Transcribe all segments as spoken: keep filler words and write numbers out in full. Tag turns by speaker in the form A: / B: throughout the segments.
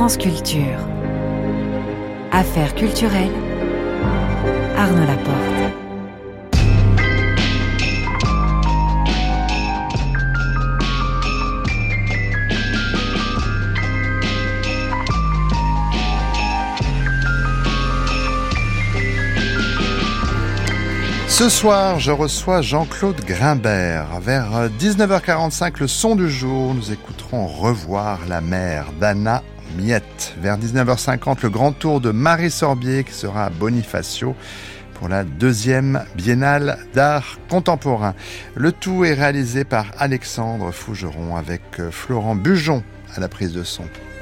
A: France Culture. Affaires culturelles. Arnaud Laporte.
B: Ce soir, je reçois Jean-Claude Grimbert. Vers dix-neuf heures quarante-cinq, le son du jour, nous écouterons Revoir la mer d'Anna Miette. Vers dix-neuf heures cinquante, le grand tour de Marie Sorbier qui sera à Bonifacio pour la deuxième biennale d'art contemporain. Le tout est réalisé par Alexandre Fougeron avec Florent Bujon à la prise de son.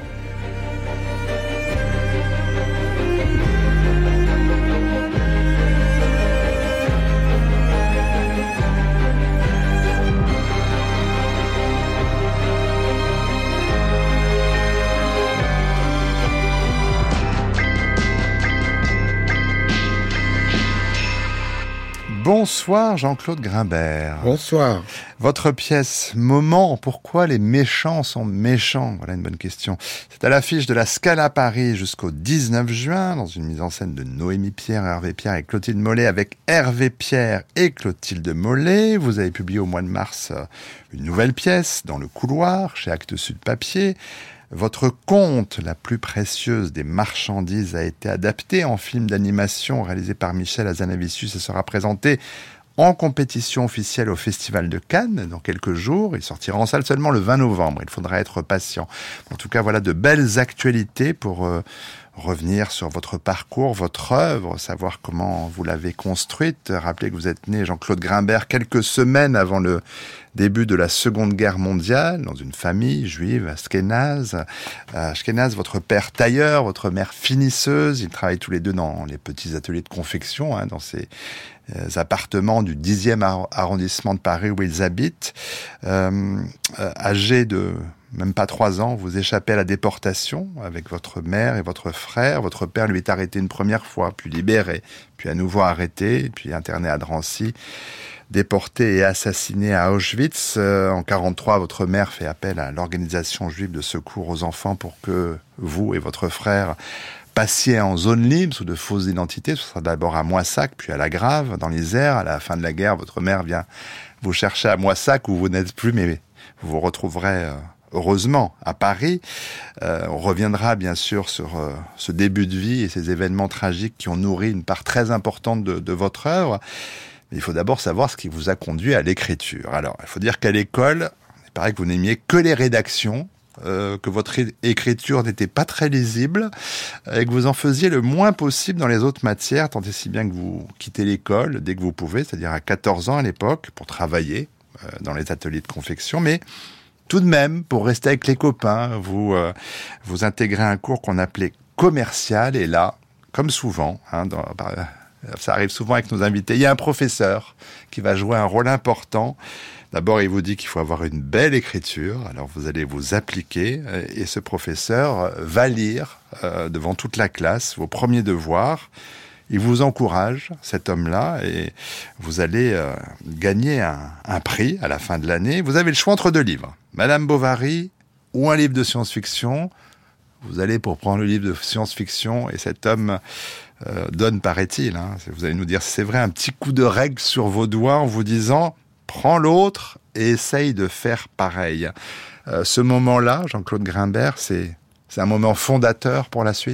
B: Bonsoir Jean-Claude Grimbert.
C: Bonsoir.
B: Votre pièce « Moment, pourquoi les méchants sont méchants ?» Voilà une bonne question. C'est à l'affiche de la Scala Paris jusqu'au dix-neuf juin, dans une mise en scène de Noémie Pierre, Hervé Pierre et Clotilde Mollet, avec Hervé Pierre et Clotilde Mollet. Vous avez publié au mois de mars une nouvelle pièce, Dans le couloir, chez Actes Sud Papier. Votre conte, La plus précieuse des marchandises, a été adapté en film d'animation réalisé par Michel Hazanavicius et sera présenté en compétition officielle au Festival de Cannes dans quelques jours. Il sortira en salle seulement le vingt novembre. Il faudra être patient. En tout cas, voilà de belles actualités pour euh, revenir sur votre parcours, votre œuvre, savoir comment vous l'avez construite. Rappelez que vous êtes né, Jean-Claude Grimbert, quelques semaines avant le début de la Seconde Guerre mondiale, dans une famille juive ashkénaze. Ashkénaze, votre père tailleur, votre mère finisseuse. Ils travaillent tous les deux dans les petits ateliers de confection, hein, dans ces euh, appartements du dixième arrondissement de Paris où ils habitent. Euh, euh, âgés de même pas trois ans, vous échappez à la déportation avec votre mère et votre frère. Votre père lui est arrêté une première fois, puis libéré, puis à nouveau arrêté, puis interné à Drancy. Déporté et assassiné à Auschwitz. Euh, en quarante-trois, votre mère fait appel à l'organisation juive de secours aux enfants pour que vous et votre frère passiez en zone libre sous de fausses identités. Ce sera d'abord à Moissac, puis à La Grave, dans l'Isère. À la fin de la guerre, votre mère vient vous chercher à Moissac, où vous n'êtes plus, mais vous vous retrouverez euh, heureusement à Paris. Euh, on reviendra bien sûr sur euh, ce début de vie et ces événements tragiques qui ont nourri une part très importante de, de votre œuvre. Mais il faut d'abord savoir ce qui vous a conduit à l'écriture. Alors, il faut dire qu'à l'école, il paraît que vous n'aimiez que les rédactions, euh, que votre é- écriture n'était pas très lisible, et que vous en faisiez le moins possible dans les autres matières, tant et si bien que vous quittez l'école dès que vous pouvez, c'est-à-dire à quatorze ans à l'époque, pour travailler euh, dans les ateliers de confection, mais tout de même, pour rester avec les copains, vous, euh, vous intégrez un cours qu'on appelait commercial, et là, comme souvent, hein, dans... Bah, ça arrive souvent avec nos invités. Il y a un professeur qui va jouer un rôle important. D'abord, il vous dit qu'il faut avoir une belle écriture. Alors, vous allez vous appliquer. Et ce professeur va lire euh, devant toute la classe vos premiers devoirs. Il vous encourage, cet homme-là, et vous allez euh, gagner un, un prix à la fin de l'année. Vous avez le choix entre deux livres. Madame Bovary ou un livre de science-fiction. Vous allez pour prendre le livre de science-fiction et cet homme euh, donne, paraît-il, hein, vous allez nous dire si c'est vrai, un petit coup de règle sur vos doigts en vous disant « prends l'autre et essaye de faire pareil ». Euh, ce moment-là, Jean-Claude Grimbert, c'est, c'est un moment fondateur pour la suite ?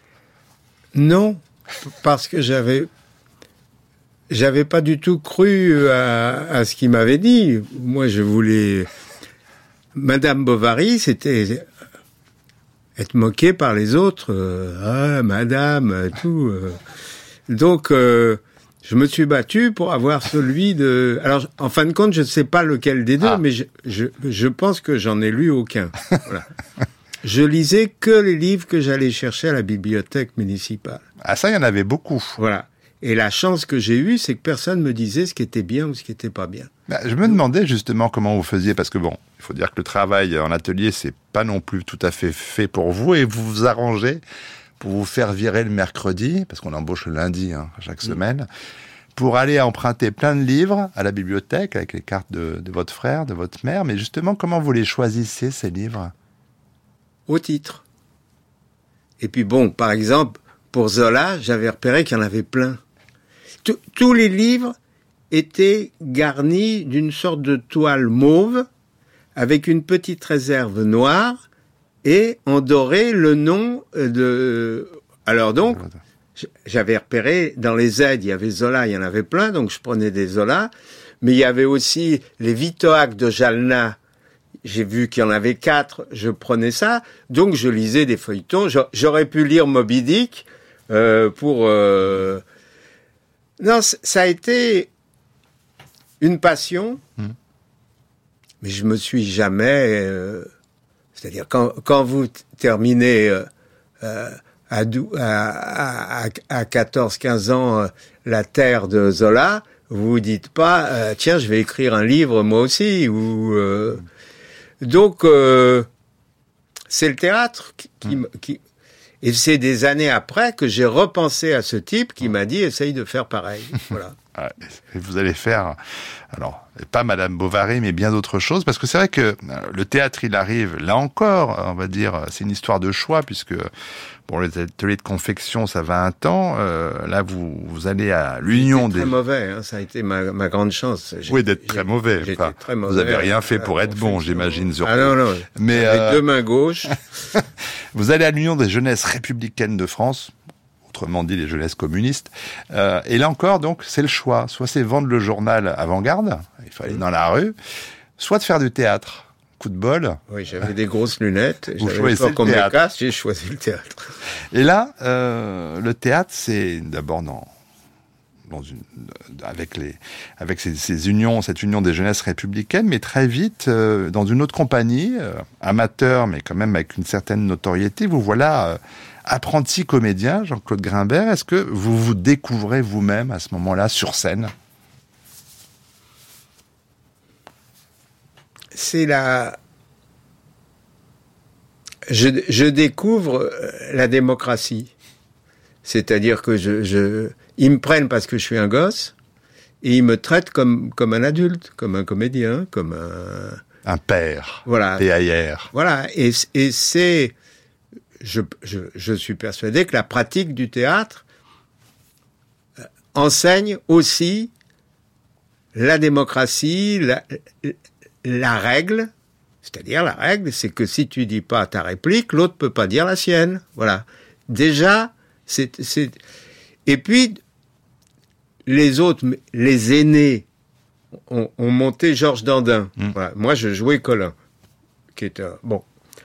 C: Non, parce que j'avais, j'avais pas du tout cru à, à ce qu'il m'avait dit. Moi, je voulais... Madame Bovary, c'était... être moqué par les autres, euh, ah, madame, tout. Euh. Donc, euh, je me suis battu pour avoir celui de... Alors, en fin de compte, je ne sais pas lequel des deux, ah. mais je, je, je pense que j'en ai lu aucun. Voilà. Je lisais que les livres que j'allais chercher à la bibliothèque municipale.
B: Ah, ça, il y en avait beaucoup.
C: Voilà. Et la chance que j'ai eue, c'est que personne me disait ce qui était bien ou ce qui n'était pas bien.
B: Bah, je me demandais justement comment vous faisiez, parce que bon, il faut dire que le travail en atelier, c'est pas non plus tout à fait fait pour vous, et vous vous arrangez pour vous faire virer le mercredi, parce qu'on embauche le lundi, hein, chaque semaine, pour aller emprunter plein de livres à la bibliothèque, avec les cartes de, de votre frère, de votre mère. Mais justement, comment vous les choisissez, ces livres ?
C: Au titre. Et puis bon, par exemple, pour Zola, j'avais repéré qu'il y en avait plein. Tous, tous les livres étaient garnis d'une sorte de toile mauve avec une petite réserve noire et en doré le nom de... Alors donc, j'avais repéré, dans les aides, il y avait Zola, il y en avait plein, donc je prenais des Zola, mais il y avait aussi les Vitoac de Jalna. J'ai vu qu'il y en avait quatre, je prenais ça, donc je lisais des feuilletons. J'aurais pu lire Moby Dick euh, pour... Euh... Non, ça a été une passion, mmh. mais je me suis jamais... Euh... C'est-à-dire, quand, quand vous terminez euh, euh, à, à, à, à quatorze quinze ans euh, La Terre de Zola, vous vous dites pas euh, « Tiens, je vais écrire un livre moi aussi » ou... Euh... Donc, euh, c'est le théâtre qui, qui, mmh. qui... Et c'est des années après que j'ai repensé à ce type qui m'a dit « Essaye de faire pareil. » Voilà.
B: Et vous allez faire, alors, pas Madame Bovary, mais bien d'autres choses, parce que c'est vrai que le théâtre, il arrive, là encore, on va dire, c'est une histoire de choix, puisque pour les ateliers de confection, ça va un temps. Euh, là, vous, vous allez à l'union des...
C: très mauvais, hein, ça a été ma, ma grande chance. J'ai,
B: oui, d'être très mauvais. Enfin,
C: très mauvais.
B: Vous n'avez rien fait pour être bon, j'imagine.
C: Ah non, non,
B: mais
C: avec
B: euh...
C: deux mains gauches.
B: Vous allez à l'Union des jeunesses républicaines de France, autrement dit les jeunesses communistes. Euh, et là encore, donc, c'est le choix. Soit c'est vendre le journal Avant-Garde, il faut aller dans la rue, soit de faire du théâtre. Coup de bol.
C: Oui, j'avais des grosses lunettes.
B: Vous
C: j'avais peur qu'on me les casse, j'ai choisi le théâtre.
B: Et là, euh, le théâtre, c'est d'abord dans, dans une, avec les, avec ces, ces unions, cette union des jeunesses républicaines, mais très vite, euh, dans une autre compagnie, euh, amateur, mais quand même avec une certaine notoriété, vous voilà euh, apprenti comédien, Jean-Claude Grimbert. Est-ce que vous vous découvrez vous-même à ce moment-là sur scène ?
C: C'est la... Je, je découvre la démocratie. C'est-à-dire que je, je... ils me prennent parce que je suis un gosse et ils me traitent comme, comme un adulte, comme un comédien, comme un...
B: Un père.
C: Voilà.
B: P A R.
C: Voilà. Et, et c'est... Je, je, je suis persuadé que la pratique du théâtre enseigne aussi la démocratie, la, la règle, c'est-à-dire la règle, c'est que si tu dis pas ta réplique, l'autre peut pas dire la sienne. Voilà. Déjà, c'est, c'est... Et puis, les autres, les aînés, ont, ont monté Georges Dandin. Mmh. Voilà. Moi, je jouais Colin, qui est un... Bon.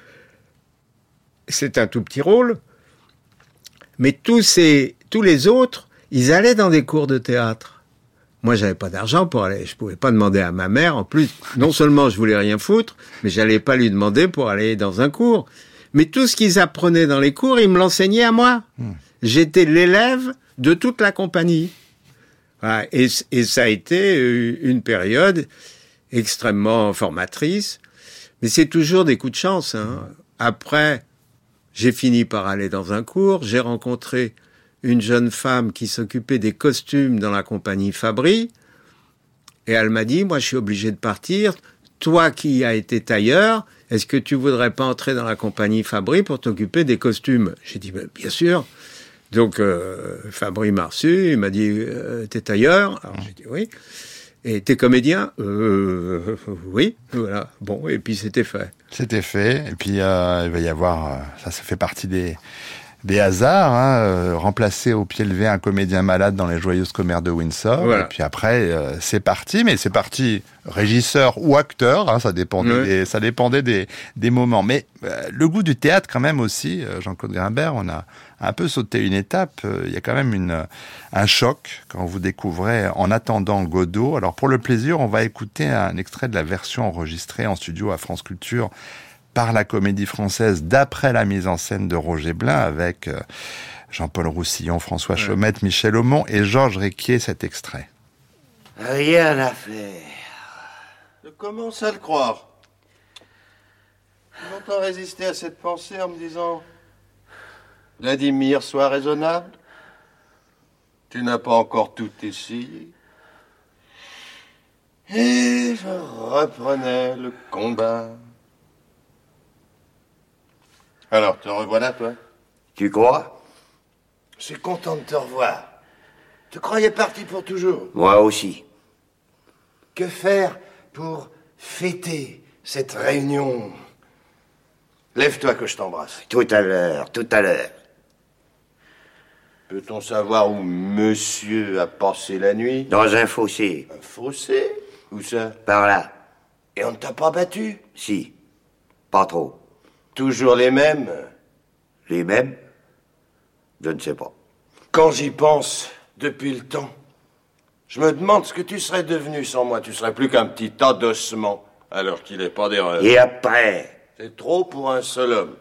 C: C'est un tout petit rôle, mais tous ces, tous les autres, ils allaient dans des cours de théâtre. Moi, j'avais pas d'argent pour aller, je pouvais pas demander à ma mère. En plus, non seulement je voulais rien foutre, mais j'allais pas lui demander pour aller dans un cours. Mais tout ce qu'ils apprenaient dans les cours, ils me l'enseignaient à moi. Mmh. J'étais l'élève de toute la compagnie. Voilà. Et, et ça a été une période extrêmement formatrice. Mais c'est toujours des coups de chance, hein. Après, j'ai fini par aller dans un cours. J'ai rencontré une jeune femme qui s'occupait des costumes dans la compagnie Fabry. Et elle m'a dit, moi, je suis obligé de partir. Toi qui as été tailleur, est-ce que tu voudrais pas entrer dans la compagnie Fabry pour t'occuper des costumes ? J'ai dit, ben, bien sûr. Donc, euh, Fabry m'a reçu. Il m'a dit, euh, t'es tailleur ? Alors, j'ai dit oui. Et t'es comédien ? euh, Oui. Voilà. Bon, et puis c'était fait.
B: C'était fait. Et puis, euh, il va y avoir... Euh, ça, ça fait partie des... Des hasards, hein, euh, remplacer au pied levé un comédien malade dans les Joyeuses Commères de Windsor. Voilà. Et puis après, euh, c'est parti, mais c'est parti régisseur ou acteur, hein, ça dépendait, oui. des, ça dépendait des, des moments. Mais euh, le goût du théâtre quand même aussi, euh, Jean-Claude Grimbert, on a un peu sauté une étape. Il euh, y a quand même une, un choc quand vous découvrez En attendant Godot. Alors pour le plaisir, on va écouter un extrait de la version enregistrée en studio à France Culture par la Comédie Française, d'après la mise en scène de Roger Blin, avec euh, Jean-Paul Roussillon, François ouais. Chaumette, Michel Aumont et Georges Riquier, cet extrait.
D: Rien à faire.
E: Je commence à le croire. J'ai longtemps résisté à cette pensée en me disant « Vladimir, sois raisonnable. Tu n'as pas encore tout essayé. » Et je reprenais le combat. Alors, te revoilà, toi ?
D: Tu crois?
E: Je suis content de te revoir. Tu croyais parti pour toujours?
D: Moi aussi.
E: Que faire pour fêter cette réunion? Lève-toi que je t'embrasse.
D: Tout à l'heure, tout à l'heure.
E: Peut-on savoir où monsieur a passé la nuit?
D: Dans un fossé.
E: Un fossé? Où ça?
D: Par là.
E: Et on ne t'a pas battu?
D: Si. Pas trop.
E: Toujours les mêmes?
D: Les mêmes? Je ne sais pas.
E: Quand j'y pense, depuis le temps, je me demande ce que tu serais devenu sans moi. Tu serais plus qu'un petit tas d'ossements, alors qu'il n'est pas d'erreur.
D: Et après?
E: C'est trop pour un seul homme.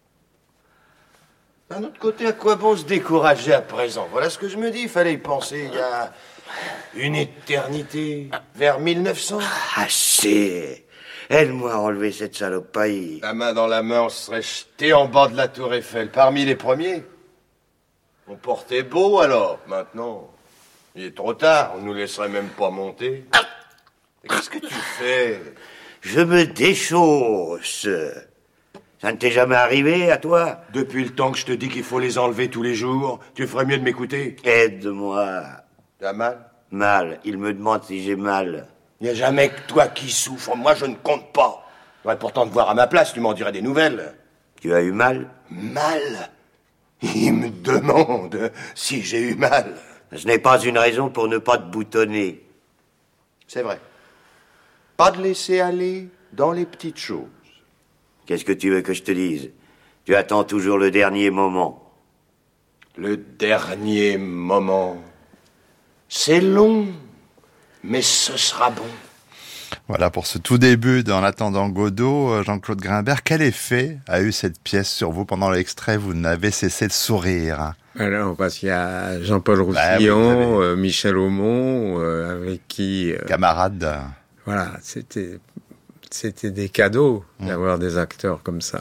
E: D'un autre côté, à quoi bon se décourager à présent? Voilà ce que je me dis. Il fallait y penser il y a une éternité, vers mille neuf cents.
D: Assez. Aide-moi à enlever cette saloperie.
E: La main dans la main, on serait jeté en bas de la tour Eiffel, parmi les premiers. On portait beau alors. Maintenant, il est trop tard. On nous laisserait même pas monter. Et qu'est-ce que tu fais?
D: Je me déchausse. Ça ne t'est jamais arrivé, à toi?
E: Depuis le temps que je te dis qu'il faut les enlever tous les jours, tu ferais mieux de m'écouter.
D: Aide-moi.
E: T'as mal?
D: Mal. Il me demande si j'ai mal.
E: Il n'y a jamais que toi qui souffres. Moi, je ne compte pas. J'aurais pourtant te voir à ma place, tu m'en dirais des nouvelles.
D: Tu as eu mal?
E: Mal? Il me demande si j'ai eu mal.
D: Ce n'est pas une raison pour ne pas te boutonner.
E: C'est vrai. Pas de laisser aller dans les petites choses.
D: Qu'est-ce que tu veux que je te dise? Tu attends toujours le dernier moment.
E: Le dernier moment. C'est long, mais ce sera bon.
B: Voilà pour ce tout début d'En attendant Godot. Jean-Claude Grimbert, quel effet a eu cette pièce sur vous pendant l'extrait? Vous n'avez cessé de sourire.
C: Alors, parce qu'il y a Jean-Paul
B: Bah,
C: Roussillon, euh, Michel Aumont, euh, avec qui... Euh,
B: Camarade.
C: Voilà, c'était... C'était des cadeaux d'avoir des acteurs comme ça.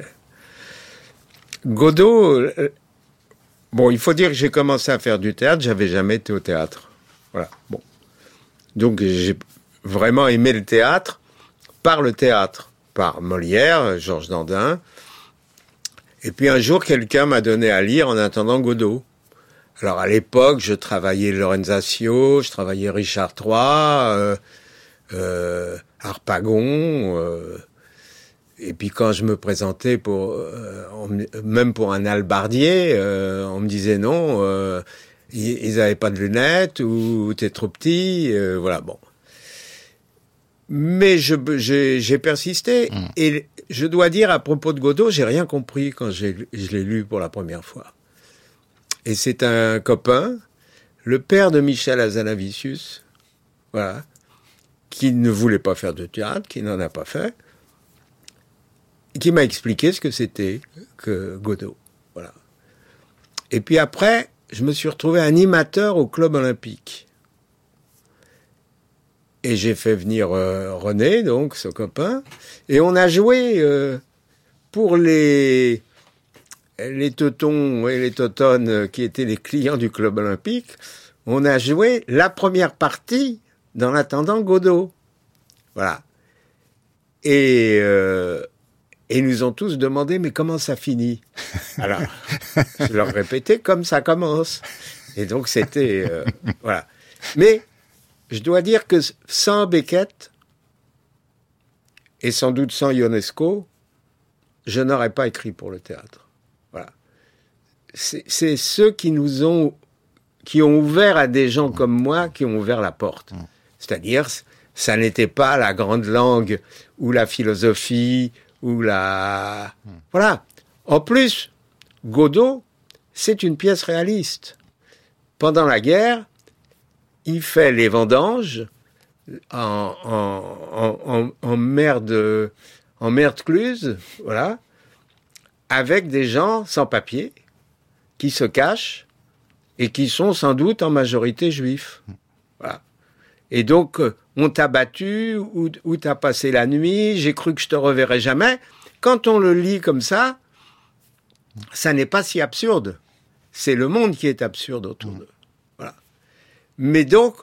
C: Godot, euh, bon, il faut dire que j'ai commencé à faire du théâtre, j'avais jamais été au théâtre. Voilà, bon. Donc j'ai vraiment aimé le théâtre par le théâtre, par Molière, Georges Dandin. Et puis un jour, quelqu'un m'a donné à lire En attendant Godot. Alors à l'époque, je travaillais Lorenzaccio, je travaillais Richard trois, euh, euh, Harpagon, euh, et puis quand je me présentais pour, euh, on, même pour un albardier, euh, on me disait non, euh, ils, ils avaient pas de lunettes ou t'es trop petit, euh, voilà bon. Mais je, j'ai, j'ai persisté mmh. et je dois dire à propos de Godot, j'ai rien compris quand j'ai, je l'ai lu pour la première fois. Et c'est un copain, le père de Michel Hazanavicius, voilà, qui ne voulait pas faire de théâtre, qui n'en a pas fait, qui m'a expliqué ce que c'était que Godot. Voilà. Et puis après, je me suis retrouvé animateur au Club Olympique. Et j'ai fait venir euh, René, donc, ce copain, et on a joué euh, pour les, les teutons et les teutones qui étaient les clients du Club Olympique, on a joué la première partie d'En attendant Godot. Voilà. Et, euh, et ils nous ont tous demandé, mais comment ça finit? Alors, je leur répétais, comme ça commence. Et donc, c'était... Euh, voilà. Mais, je dois dire que sans Beckett, et sans doute sans Ionesco, je n'aurais pas écrit pour le théâtre. Voilà. C'est, c'est ceux qui nous ont... qui ont ouvert à des gens comme moi, qui ont ouvert la porte. C'est-à-dire, ça n'était pas la grande langue, ou la philosophie, ou la... Voilà. En plus, Godot, c'est une pièce réaliste. Pendant la guerre, il fait les vendanges en, en, en, en, en mer de, en mer de Cluse, voilà, avec des gens sans papier, qui se cachent, et qui sont sans doute en majorité juifs. Voilà. Et donc, on t'a battu, ou, ou t'as passé la nuit, j'ai cru que je te reverrai jamais. Quand on le lit comme ça, ça n'est pas si absurde. C'est le monde qui est absurde autour d'eux. Voilà. Mais donc,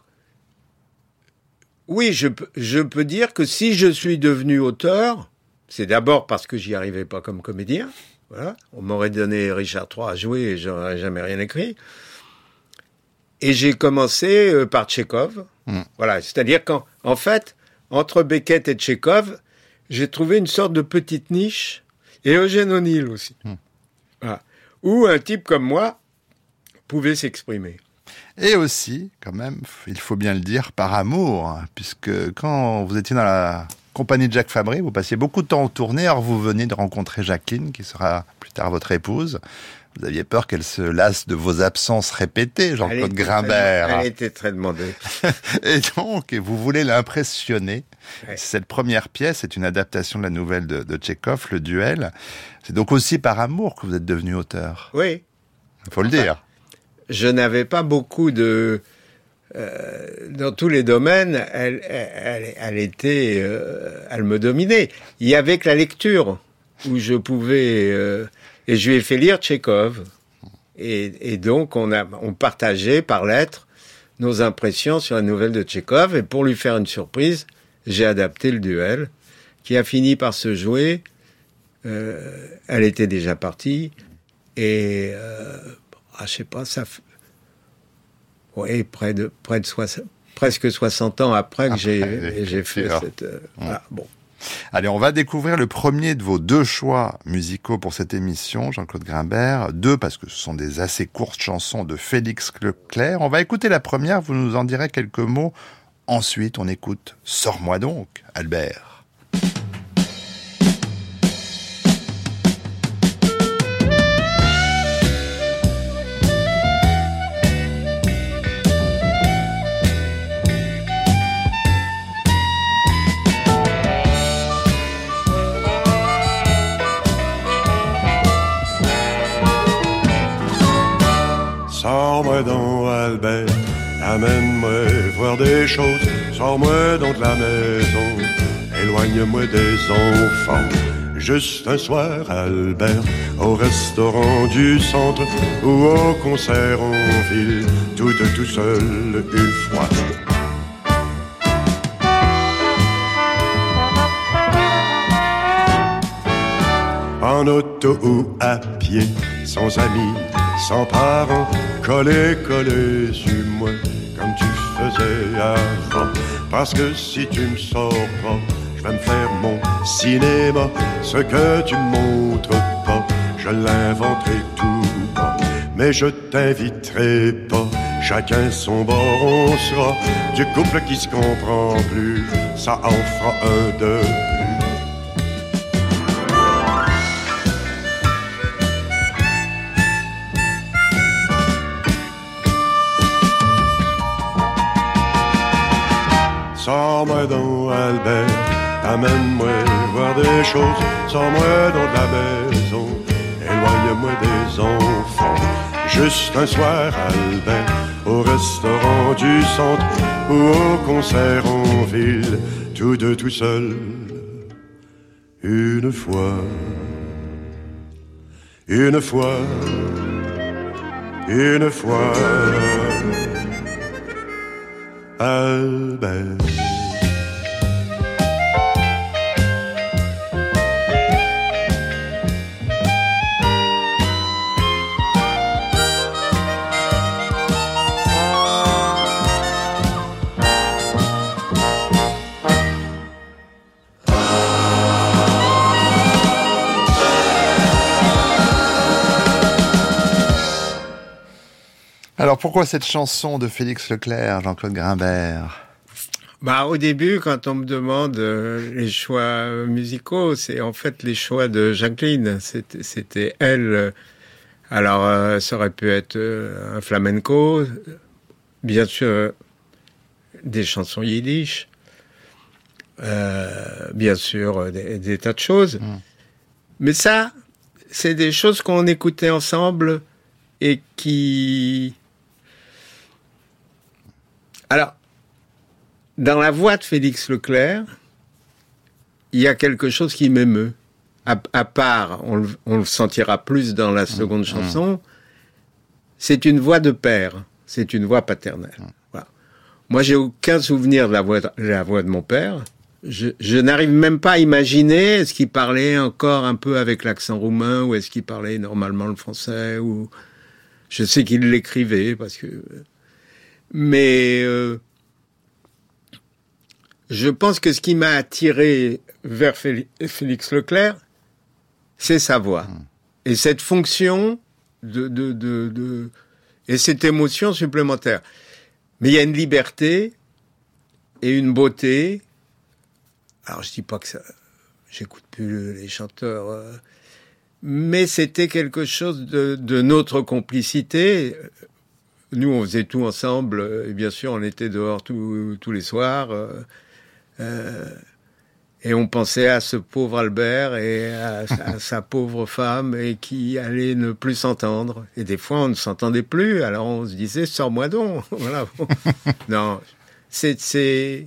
C: oui, je, je peux dire que si je suis devenu auteur, c'est d'abord parce que j'y arrivais pas comme comédien. Voilà. On m'aurait donné Richard trois à jouer et j'aurais jamais rien écrit. Et j'ai commencé euh, par Tchekhov. Mmh. Voilà. C'est-à-dire qu'en en fait, entre Beckett et Tchekhov, j'ai trouvé une sorte de petite niche, et Eugène O'Neill aussi. Mmh. Voilà. Où un type comme moi pouvait s'exprimer.
B: Et aussi, quand même, il faut bien le dire, par amour, hein, puisque quand vous étiez dans la compagnie de Jacques Fabbri, vous passiez beaucoup de temps en tournée, alors vous venez de rencontrer Jacqueline, qui sera plus tard votre épouse. Vous aviez peur qu'elle se lasse de vos absences répétées, Jean-Claude Grimbert.
C: Très, elle était très demandée.
B: Et donc, vous voulez l'impressionner.
C: Ouais.
B: Cette première pièce est une adaptation de la nouvelle de, de Tchekhov, Le Duel. C'est donc aussi par amour que vous êtes devenu auteur.
C: Oui.
B: Il faut le dire.
C: Je n'avais pas beaucoup de... Euh, dans tous les domaines, elle, elle, elle était... Euh, elle me dominait. Il y avait que la lecture où je pouvais... Euh, et je lui ai fait lire Tchekhov. Et, et donc, on, a, on partageait par lettres nos impressions sur la nouvelle de Tchekhov. Et pour lui faire une surprise, j'ai adapté Le Duel, qui a fini par se jouer. Euh, elle était déjà partie. Et... Euh, ah, je sais pas, ça fait... Oui, près de, près de soixante, presque soixante ans après que après, j'ai, j'ai fait cette... Euh, mmh. Voilà, bon.
B: Allez, on va découvrir le premier de vos deux choix musicaux pour cette émission, Jean-Claude Grimbert. Deux, parce que ce sont des assez courtes chansons de Félix Leclerc. On va écouter la première, vous nous en direz quelques mots. Ensuite, on écoute « Sors-moi donc, Albert ».
F: Sors-moi donc, Albert, amène-moi voir des choses. Sors-moi donc de la maison, éloigne-moi des enfants. Juste un soir, Albert, au restaurant du centre ou au concert en ville, tout de tout seul une fois. En auto ou à pied, sans amis, sans parents, collé, collé sur moi, comme tu faisais avant. Parce que si tu me sors pas, je vais me faire mon cinéma. Ce que tu montres pas, je l'inventerai tout bas. Mais je t'inviterai pas, chacun son bord, on sera du couple qui se comprend plus, ça en fera un de plus. Sors-moi donc, Albert, amène-moi voir des choses. Sors-moi donc de la maison, éloigne-moi des enfants. Juste un soir, Albert, au restaurant du centre ou au concert en ville, tous deux tout seuls, une fois, une fois, une fois. Albert.
B: Alors pourquoi cette chanson de Félix Leclerc, Jean-Claude Grimbert ?
C: Bah, au début, quand on me demande euh, les choix musicaux, c'est en fait les choix de Jacqueline. C'était, c'était elle. Alors, euh, ça aurait pu être euh, un flamenco, bien sûr, euh, des chansons yiddish, euh, bien sûr, euh, des, des tas de choses. Mmh. Mais ça, c'est des choses qu'on écoutait ensemble et qui... Alors, dans la voix de Félix Leclerc, il y a quelque chose qui m'émeut. À, à part, on le, on le sentira plus dans la seconde mmh, chanson, mmh. c'est une voix de père, c'est une voix paternelle. Mmh. Voilà. Moi, j'ai aucun souvenir de la voix de, la voix de mon père, je, je n'arrive même pas à imaginer est-ce qu'il parlait encore un peu avec l'accent roumain ou est-ce qu'il parlait normalement le français ou je sais qu'il l'écrivait parce que mais euh, je pense que ce qui m'a attiré vers Félix Leclerc, c'est sa voix mmh. et cette fonction de, de, de, de et cette émotion supplémentaire. Mais il y a une liberté et une beauté. Alors je dis pas que ça, j'écoute plus les chanteurs, euh, mais c'était quelque chose de, de notre complicité. Nous, on faisait tout ensemble, et bien sûr, on était dehors tous tous les soirs, euh, euh, et on pensait à ce pauvre Albert et à, à sa pauvre femme, et qui allait ne plus s'entendre. Et des fois, on ne s'entendait plus, alors on se disait, sors-moi donc. Voilà. Non, c'est c'est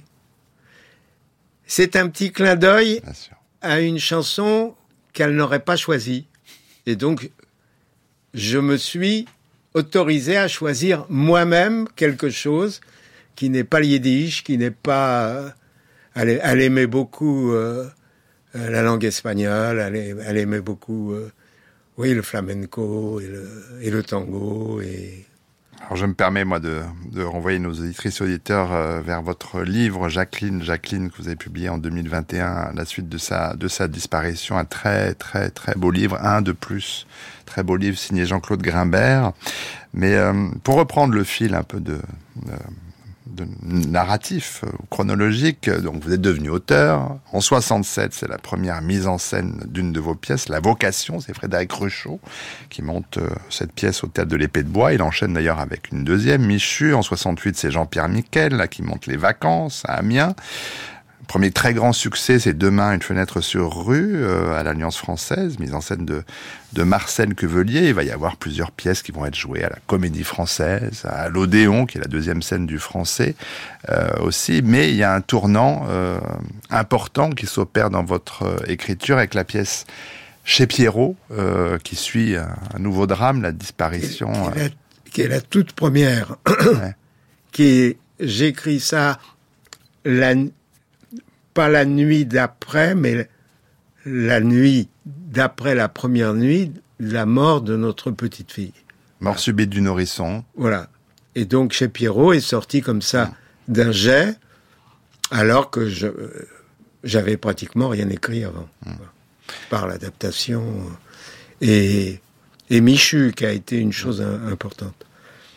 C: c'est un petit clin d'œil à une chanson qu'elle n'aurait pas choisie, et donc je me suis autorisé à choisir moi-même quelque chose qui n'est pas le yiddish, qui n'est pas... Euh, elle, elle aimait beaucoup euh, la langue espagnole, elle, elle aimait beaucoup euh, oui, le flamenco et le, et le tango. Et...
B: Alors je me permets, moi, de, de renvoyer nos auditrices et auditeurs euh, vers votre livre Jacqueline, Jacqueline, que vous avez publié en deux mille vingt et un, à la suite de sa, de sa disparition. Un très, très, très beau livre, un de plus. Très beau livre signé Jean-Claude Grimbert. Mais euh, pour reprendre le fil un peu de, de, de narratif, euh, chronologique, donc vous êtes devenu auteur. En soixante-sept, c'est la première mise en scène d'une de vos pièces, La Vocation, c'est Frédéric Rechaud qui monte euh, cette pièce au Théâtre de l'Épée de Bois. Il enchaîne d'ailleurs avec une deuxième, Michu. En soixante-huit, c'est Jean-Pierre Miquel là, qui monte Les Vacances à Amiens. Premier très grand succès, c'est Demain, une fenêtre sur rue, euh, à l'Alliance française, mise en scène de, de Marcel Quevelier. Il va y avoir plusieurs pièces qui vont être jouées à la Comédie Française, à l'Odéon, qui est la deuxième scène du français euh, aussi. Mais il y a un tournant euh, important qui s'opère dans votre euh, écriture avec la pièce Chez Pierrot, euh, qui suit un, un nouveau drame, la disparition...
C: Qui est, qui est, la, qui est la toute première. Ouais. Qui est, j'écris ça... La, pas la nuit d'après, mais la nuit d'après la première nuit, la mort de notre petite fille.
B: Mort subite du nourrisson.
C: Voilà. Et donc, Chez Pierrot est sorti comme ça d'un jet, alors que je, j'avais pratiquement rien écrit avant. Mmh. Par l'adaptation. Et, et Michu, qui a été une chose mmh. importante.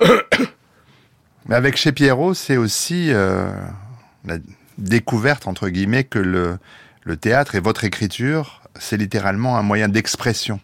B: Mais avec Chez Pierrot, c'est aussi... Euh, la... découverte, entre guillemets, que le, le théâtre et votre écriture, c'est littéralement un moyen d'expression.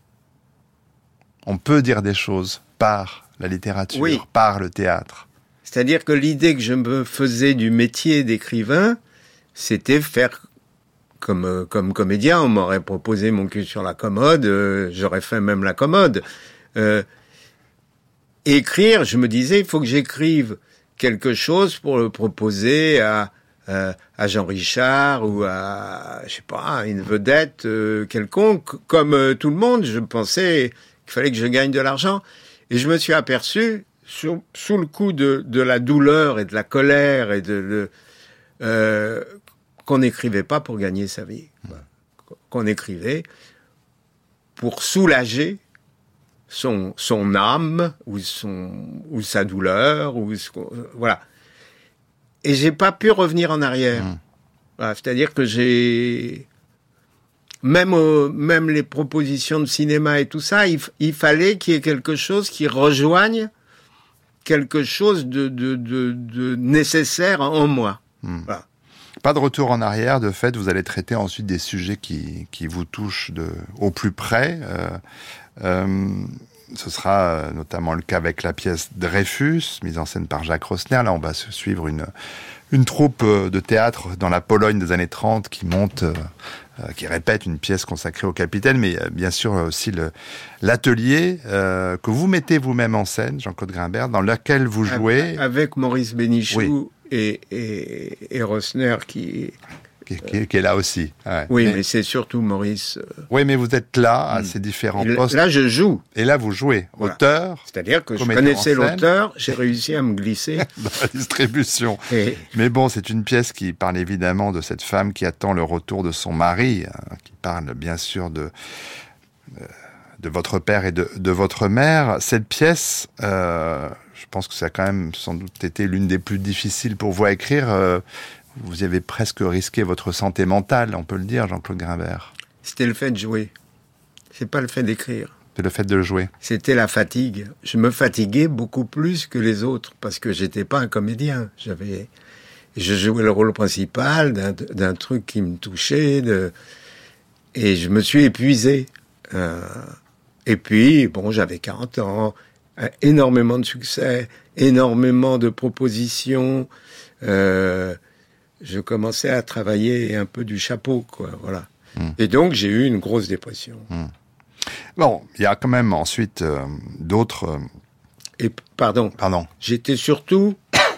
B: On peut dire des choses par la littérature, oui. par le théâtre.
C: C'est-à-dire que l'idée que je me faisais du métier d'écrivain, c'était faire comme, comme comédien. On m'aurait proposé mon cul sur la commode, euh, j'aurais fait même la commode. Euh, écrire, je me disais, il faut que j'écrive quelque chose pour le proposer à Euh, à Jean Richard ou à, je sais pas, une vedette euh, quelconque. Comme euh, tout le monde, je pensais qu'il fallait que je gagne de l'argent. Et je me suis aperçu, sous, sous le coup de, de la douleur et de la colère, et de, de euh, qu'on n'écrivait pas pour gagner sa vie. Mmh. Qu'on écrivait pour soulager son, son âme, ou, son, ou sa douleur, ou ce, voilà. Et j'ai pas pu revenir en arrière. Mmh. Voilà, c'est-à-dire que j'ai... Même, euh, même les propositions de cinéma et tout ça, il, il fallait qu'il y ait quelque chose qui rejoigne quelque chose de, de, de, de nécessaire en moi. Mmh. Voilà.
B: Pas de retour en arrière, de fait, vous allez traiter ensuite des sujets qui, qui vous touchent de, au plus près. Euh, euh, ce sera notamment le cas avec la pièce Dreyfus, mise en scène par Jacques Rosner. Là, on va suivre une, une troupe de théâtre dans la Pologne des années trente qui monte, euh, qui répète une pièce consacrée au capitaine, mais bien sûr aussi le, l'atelier euh, que vous mettez vous-même en scène, Jean-Claude Grimbert, dans lequel vous jouez...
C: Avec Maurice Bénichou oui. et, et, et Rosner qui...
B: qui, qui, qui est là aussi. Ouais.
C: Oui,
B: mais,
C: mais c'est surtout Maurice. Euh...
B: Oui, mais vous êtes là, à mm. ces différents
C: et
B: postes.
C: Là, je joue.
B: Et là, vous jouez. Voilà. Auteur.
C: C'est-à-dire que je connaissais l'auteur, j'ai réussi à me glisser.
B: Dans la distribution.
C: Et...
B: Mais bon, c'est une pièce qui parle évidemment de cette femme qui attend le retour de son mari, hein, qui parle bien sûr de... Euh, de votre père et de, de votre mère. Cette pièce, euh, je pense que ça a quand même sans doute été l'une des plus difficiles pour vous à écrire. Euh, vous y avez presque risqué votre santé mentale, on peut le dire, Jean-Claude Grimbert.
C: C'était le fait de jouer. C'est pas le fait d'écrire.
B: C'est le fait de le jouer.
C: C'était la fatigue. Je me fatiguais beaucoup plus que les autres parce que j'étais pas un comédien. J'avais, je jouais le rôle principal d'un, d'un truc qui me touchait, de... et je me suis épuisé. Euh... Et puis, bon, j'avais quarante ans, énormément de succès, énormément de propositions. Euh, je commençais à travailler un peu du chapeau, quoi, voilà. Mmh. Et donc, j'ai eu une grosse dépression.
B: Mmh. Bon, il y a quand même ensuite euh, d'autres... Euh...
C: Et, pardon.
B: Pardon.
C: J'étais surtout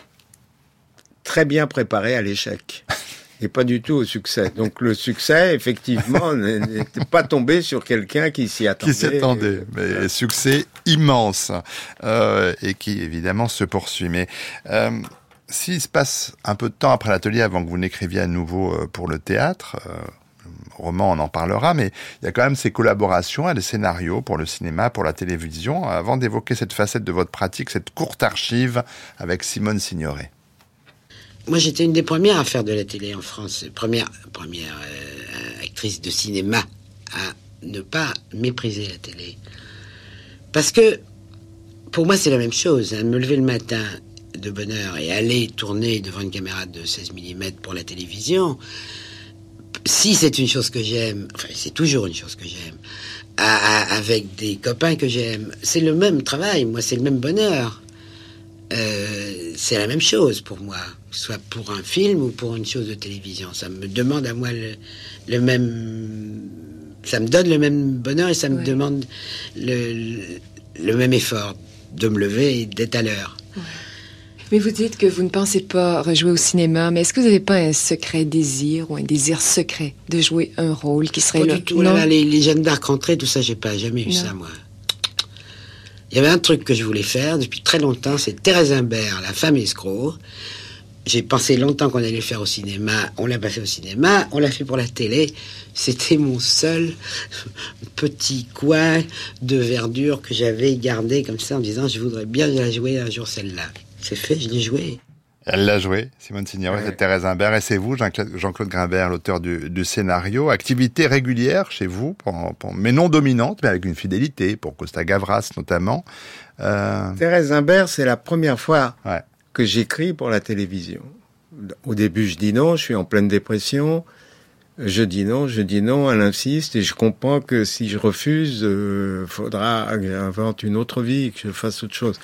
C: très bien préparé à l'échec. Et pas du tout au succès. Donc le succès, effectivement, n'était pas tombé sur quelqu'un qui s'y attendait.
B: Qui s'y attendait. Mais ouais. Succès immense. Euh, et qui, évidemment, se poursuit. Mais euh, s'il se passe un peu de temps après l'atelier, avant que vous n'écriviez à nouveau euh, pour le théâtre, euh, le roman, on en parlera, mais il y a quand même ces collaborations à des scénarios pour le cinéma, pour la télévision, avant d'évoquer cette facette de votre pratique, cette courte archive avec Simone Signoret.
G: Moi, j'étais une des premières à faire de la télé en France. Première, première euh, actrice de cinéma à ne pas mépriser la télé. Parce que, pour moi, c'est la même chose. Hein, me lever le matin de bonne heure et aller tourner devant une caméra de seize millimètres pour la télévision, si c'est une chose que j'aime, enfin, c'est toujours une chose que j'aime, à, à, avec des copains que j'aime, c'est le même travail. Moi, c'est le même bonheur. Euh, c'est la même chose pour moi, soit pour un film ou pour une chose de télévision. Ça me demande à moi le, le même, ça me donne le même bonheur et ça me ouais. demande le, le, le même effort de me lever et d'être à l'heure.
H: Ouais. Mais vous dites que vous ne pensez pas rejouer au cinéma, mais est-ce que vous n'avez pas un secret désir ou un désir secret de jouer un rôle qui serait
G: pas
H: là?
G: Du tout. Non. Là, les, les Jeanne d'Arc rentrées, tout ça, j'ai pas jamais eu non. ça moi. Il y avait un truc que je voulais faire depuis très longtemps, c'est Thérèse Imbert, la femme escroc. J'ai pensé longtemps qu'on allait le faire au cinéma. On l'a pas fait au cinéma, on l'a fait pour la télé. C'était mon seul petit coin de verdure que j'avais gardé comme ça en disant je voudrais bien la jouer un jour celle-là. C'est fait, je l'ai jouée.
B: Elle l'a joué, Simone Signoret, ouais. C'est Thérèse Imbert. Et c'est vous, Jean-Claude Grimbert, l'auteur du, du scénario. Activité régulière chez vous, pour, pour, mais non dominante, mais avec une fidélité, pour Costa Gavras notamment. Euh...
C: Thérèse Imbert, c'est la première fois
B: ouais.
C: que j'écris pour la télévision. Au début, je dis non, je suis en pleine dépression. Je dis non, je dis non, elle insiste, et je comprends que si je refuse, euh, faudra que j'invente une autre vie, que je fasse autre chose.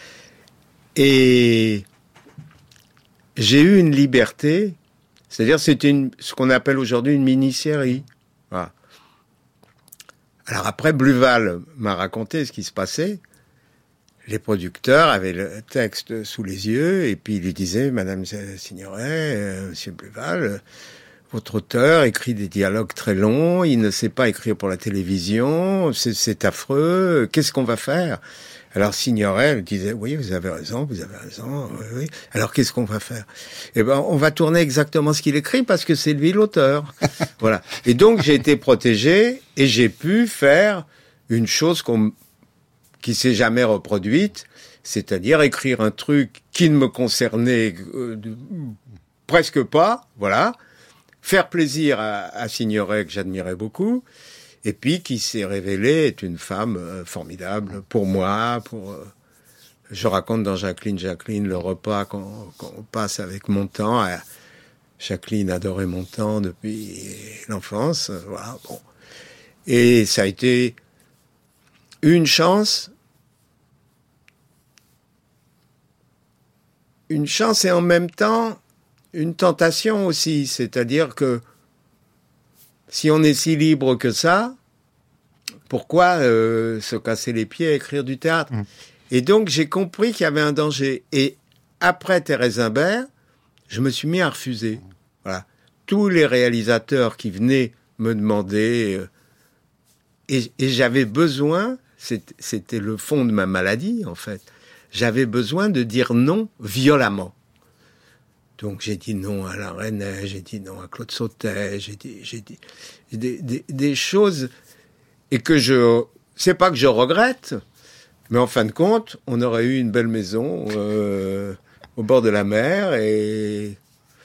C: Et... j'ai eu une liberté, c'est-à-dire c'était une, ce qu'on appelle aujourd'hui une mini-série. Voilà. Alors après, Bluval m'a raconté ce qui se passait. Les producteurs avaient le texte sous les yeux et puis ils lui disaient « Madame Signoret, euh, Monsieur Bluval, euh, votre auteur écrit des dialogues très longs, il ne sait pas écrire pour la télévision, c'est, c'est affreux, qu'est-ce qu'on va faire ?» Alors Signoret elle disait oui, vous avez raison, vous avez raison. Oui, oui. Alors qu'est-ce qu'on va faire? Eh ben, on va tourner exactement ce qu'il écrit parce que c'est lui l'auteur. Voilà. Et donc j'ai été protégé et j'ai pu faire une chose qu'on, qui s'est jamais reproduite, c'est-à-dire écrire un truc qui ne me concernait euh, presque pas. Voilà. Faire plaisir à, à Signoret que j'admirais beaucoup. Et puis, qui s'est révélée être une femme euh, formidable pour moi. Pour, euh, je raconte dans Jacqueline, Jacqueline, le repas qu'on, qu'on passe avec Montand. Euh, Jacqueline adorait Montand depuis l'enfance. Euh, voilà, bon. Et ça a été une chance. Une chance et en même temps, une tentation aussi. C'est-à-dire que si on est si libre que ça, pourquoi euh, se casser les pieds à écrire du théâtre? Mmh. Et donc, j'ai compris qu'il y avait un danger. Et après Thérèse Imbert, je me suis mis à refuser. Voilà. tous les réalisateurs qui venaient me demander, euh, et, et j'avais besoin, c'était, c'était le fond de ma maladie en fait, j'avais besoin de dire non violemment. Donc j'ai dit non à Alain Resnais, j'ai dit non à Claude Sautet, j'ai dit, j'ai dit des, des, des choses, et que je, c'est pas que je regrette, mais en fin de compte, on aurait eu une belle maison euh, au bord de la mer, et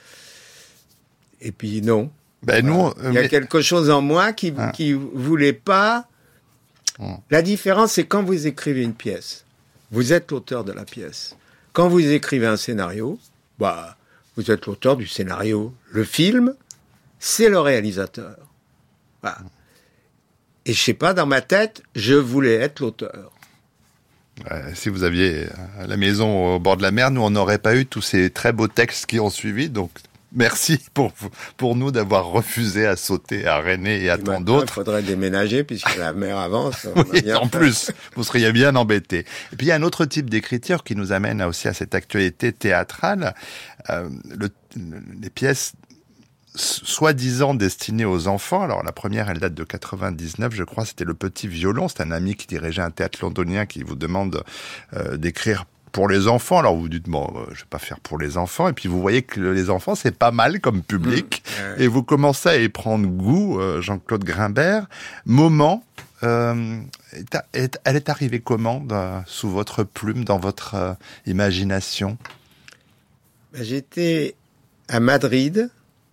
C: et puis non.
B: Ben nous,
C: voilà. Il y a
B: mais...
C: quelque chose en moi qui
B: ah.
C: qui voulait pas.
B: Oh.
C: La différence, c'est quand vous écrivez une pièce, vous êtes l'auteur de la pièce. Quand vous écrivez un scénario, bah vous êtes l'auteur du scénario. Le film, c'est le réalisateur. Voilà. Et je sais pas, dans ma tête, je voulais être l'auteur.
B: Euh, si vous aviez à la maison au bord de la mer, nous, on n'aurait pas eu tous ces très beaux textes qui ont suivi. Donc, merci pour, pour nous d'avoir refusé à sauter à René et à
C: et
B: tant d'autres.
C: Il faudrait déménager puisque la mer avance.
B: Oui, en fait. Plus, vous seriez bien embêtés. Et puis, il y a un autre type d'écriture qui nous amène aussi à cette actualité théâtrale. Euh, le, les pièces soi-disant destinées aux enfants. Alors, la première, elle date de quatre-vingt-dix-neuf, je crois. C'était Le Petit Violon. C'est un ami qui dirigeait un théâtre londonien qui vous demande euh, d'écrire pour les enfants. Alors, vous dites, bon, euh, je vais pas faire pour les enfants. Et puis, vous voyez que les enfants, c'est pas mal comme public. Mmh. Et vous commencez à y prendre goût, euh, Jean-Claude Grimbert. Moment, euh, est, est, elle est arrivée comment, dans, sous votre plume, dans votre euh, imagination?
C: J'étais à Madrid.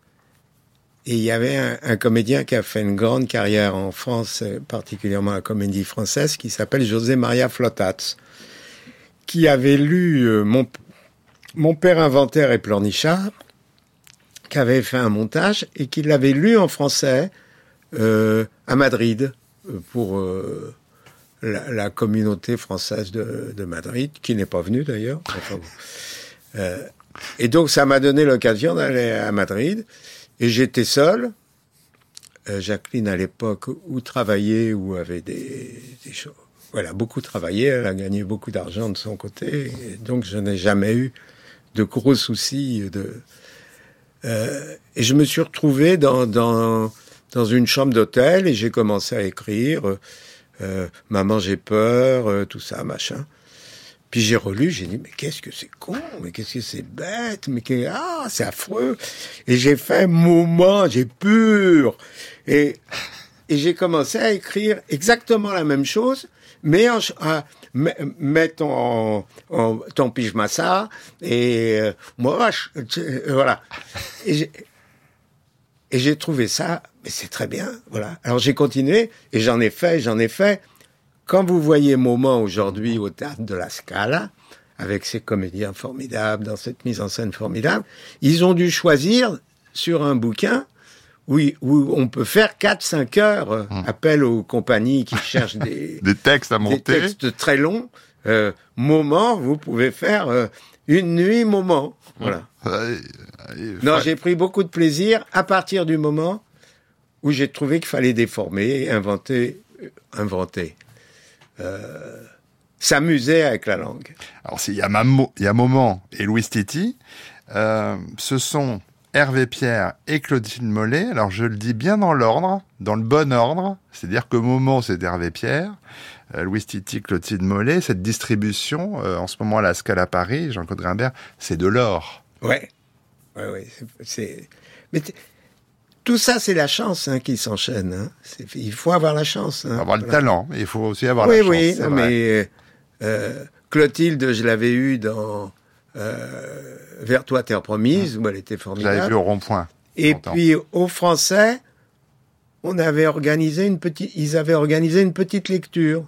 C: Et il y avait un, un comédien qui a fait une grande carrière en France, particulièrement la comédie française, qui s'appelle José Maria Flotats, qui avait lu euh, mon, mon père inventaire et pleurnichard, qui avait fait un montage et qui l'avait lu en français euh, à Madrid pour euh, la, la communauté française de, de Madrid, qui n'est pas venue d'ailleurs. Enfin, euh, et donc ça m'a donné l'occasion d'aller à Madrid. Et j'étais seul. Euh, Jacqueline, à l'époque, où travaillait, ou avait des, des choses. Voilà, beaucoup travaillé. Elle a gagné beaucoup d'argent de son côté. Et donc, je n'ai jamais eu de gros soucis. De... Euh, et je me suis retrouvé dans, dans, dans une chambre d'hôtel et j'ai commencé à écrire. Euh, Maman, j'ai peur, euh, tout ça, machin. Puis j'ai relu, j'ai dit, mais qu'est-ce que c'est con, mais qu'est-ce que c'est bête, mais que, ah, c'est affreux. Et j'ai fait moment, j'ai pur. Et, et j'ai commencé à écrire exactement la même chose, mais en, à, mets ton, en, ton pyjama et euh, moi, je, voilà. Et j'ai, et j'ai trouvé ça, mais c'est très bien, voilà. Alors j'ai continué, et j'en ai fait, j'en ai fait. Quand vous voyez Moment aujourd'hui au théâtre de la Scala, avec ces comédiens formidables, dans cette mise en scène formidable, ils ont dû choisir sur un bouquin où, où on peut faire quatre cinq heures. Mmh. Appel aux compagnies qui cherchent des,
B: des textes à monter.
C: Des textes très longs. Euh, Moment, vous pouvez faire euh, une nuit Moment. Voilà.
B: Ouais, ouais,
C: non,
B: ouais.
C: J'ai pris beaucoup de plaisir à partir du moment où j'ai trouvé qu'il fallait déformer, inventer, inventer. Euh, s'amuser avec la langue.
B: Alors, s'il y a, Mamo, il y a Moment et Louis Titi, euh, ce sont Hervé Pierre et Clotilde Mollet. Alors, je le dis bien dans l'ordre, dans le bon ordre. C'est-à-dire que Moment, c'est Hervé Pierre, euh, Louis Titi, Clotilde Mollet. Cette distribution, euh, en ce moment à la Scala Paris, Jean-Claude Grimbert, c'est de l'or.
C: Ouais. Ouais, ouais. C'est, c'est... Mais t- tout ça, c'est la chance hein, qui s'enchaîne. Hein. C'est, il faut avoir la chance. Hein.
B: Avoir le
C: voilà.
B: talent, mais il faut aussi avoir
C: oui,
B: la chance.
C: Oui,
B: oui,
C: non, mais euh, Clotilde, je l'avais eue dans euh, Vers toi, terre promise, mmh. où elle était formidable.
B: J'avais vu au rond-point.
C: Et
B: longtemps.
C: Puis, aux Français, on avait organisé une petite, ils avaient organisé une petite lecture.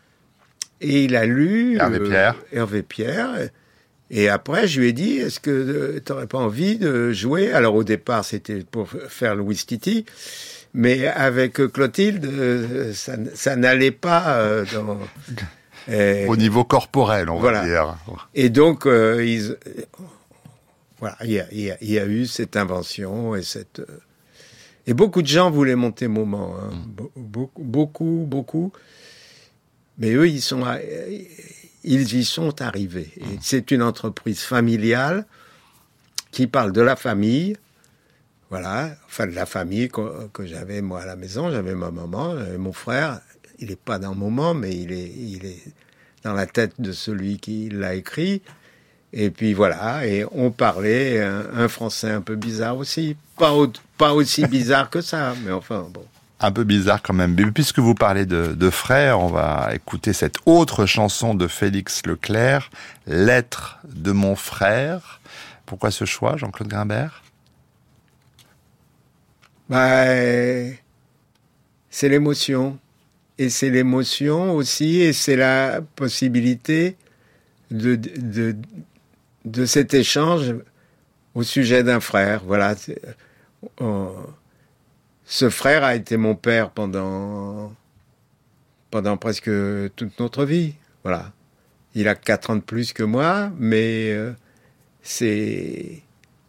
C: Et il a lu
B: Hervé
C: euh,
B: Pierre.
C: Hervé Pierre. Et après, je lui ai dit, est-ce que euh, tu n'aurais pas envie de jouer? Alors, au départ, c'était pour faire Louis Titi. Mais avec Clotilde, euh, ça, ça n'allait pas euh, dans...
B: Euh, au niveau corporel, on
C: voilà.
B: va dire.
C: Et donc, euh, ils, euh, voilà, il y a, il y a, il y a eu cette invention et cette... Euh, et beaucoup de gens voulaient monter Moment. Hein. Mm. Beaucoup, beaucoup, beaucoup. Mais eux, ils sont... Ils y sont arrivés. Et c'est une entreprise familiale qui parle de la famille. voilà, enfin de la famille que, que j'avais moi à la maison. J'avais ma maman, j'avais mon frère. Il n'est pas dans le moment, mais il est, il est dans la tête de celui qui l'a écrit. Et puis voilà, et on parlait un, un français un peu bizarre aussi. Pas, au, pas aussi bizarre que ça, mais enfin bon.
B: Un peu bizarre quand même. Mais puisque vous parlez de, de frères, on va écouter cette autre chanson de Félix Leclerc, « Lettre de mon frère ». Pourquoi ce choix, Jean-Claude Grimbert ?
C: Bah, c'est l'émotion. Et c'est l'émotion aussi, et c'est la possibilité de, de, de, de cet échange au sujet d'un frère. Voilà. On, ce frère a été mon père pendant, pendant presque toute notre vie. Voilà. Il a quatre ans de plus que moi, mais euh, c'est...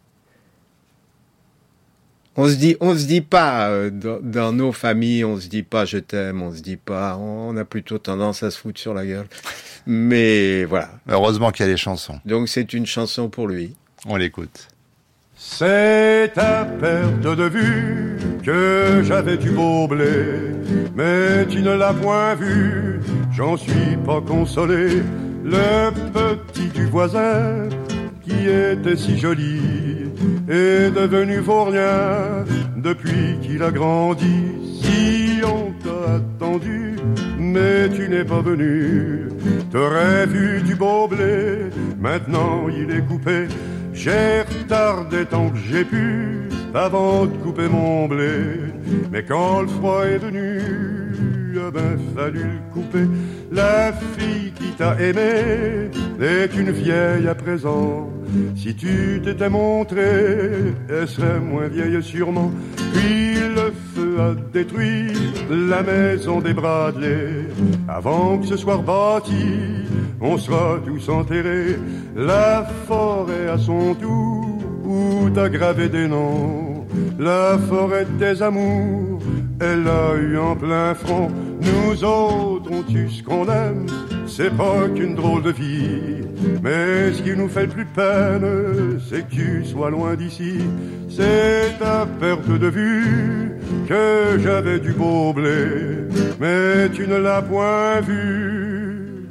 C: On se dit, on se dit pas euh, dans, dans nos familles, on se dit pas je t'aime, on se dit pas, on a plutôt tendance à se foutre sur la gueule. Mais voilà.
B: Heureusement qu'il y a les chansons.
C: Donc c'est une chanson pour lui.
B: On l'écoute.
F: C'est à perte de vue que j'avais du beau blé, mais tu ne l'as point vu, j'en suis pas consolé. Le petit du voisin qui était si joli est devenu vaurien depuis qu'il a grandi. Si on t'a attendu, mais tu n'es pas venu, t'aurais vu du beau blé, maintenant il est coupé. J'ai retardé tant que j'ai pu avant de couper mon blé, mais quand le froid est venu, a ben fallu le couper. La fille qui t'a aimé est une vieille à présent. Si tu t'étais montré, elle serait moins vieille sûrement. Puis le feu a détruit la maison des Bradley. Avant que ce soit rebâti, on sera tous enterrés. La forêt à son tour, où t'as gravé des noms. La forêt des amours, elle a eu en plein front. Nous autres, on tue ce qu'on aime, c'est pas qu'une drôle de vie. Mais ce qui nous fait le plus de peine, c'est que tu sois loin d'ici. C'est à perte de vue que j'avais du beau blé, mais tu ne l'as point vu.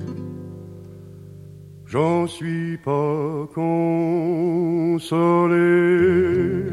F: J'en suis pas consolé.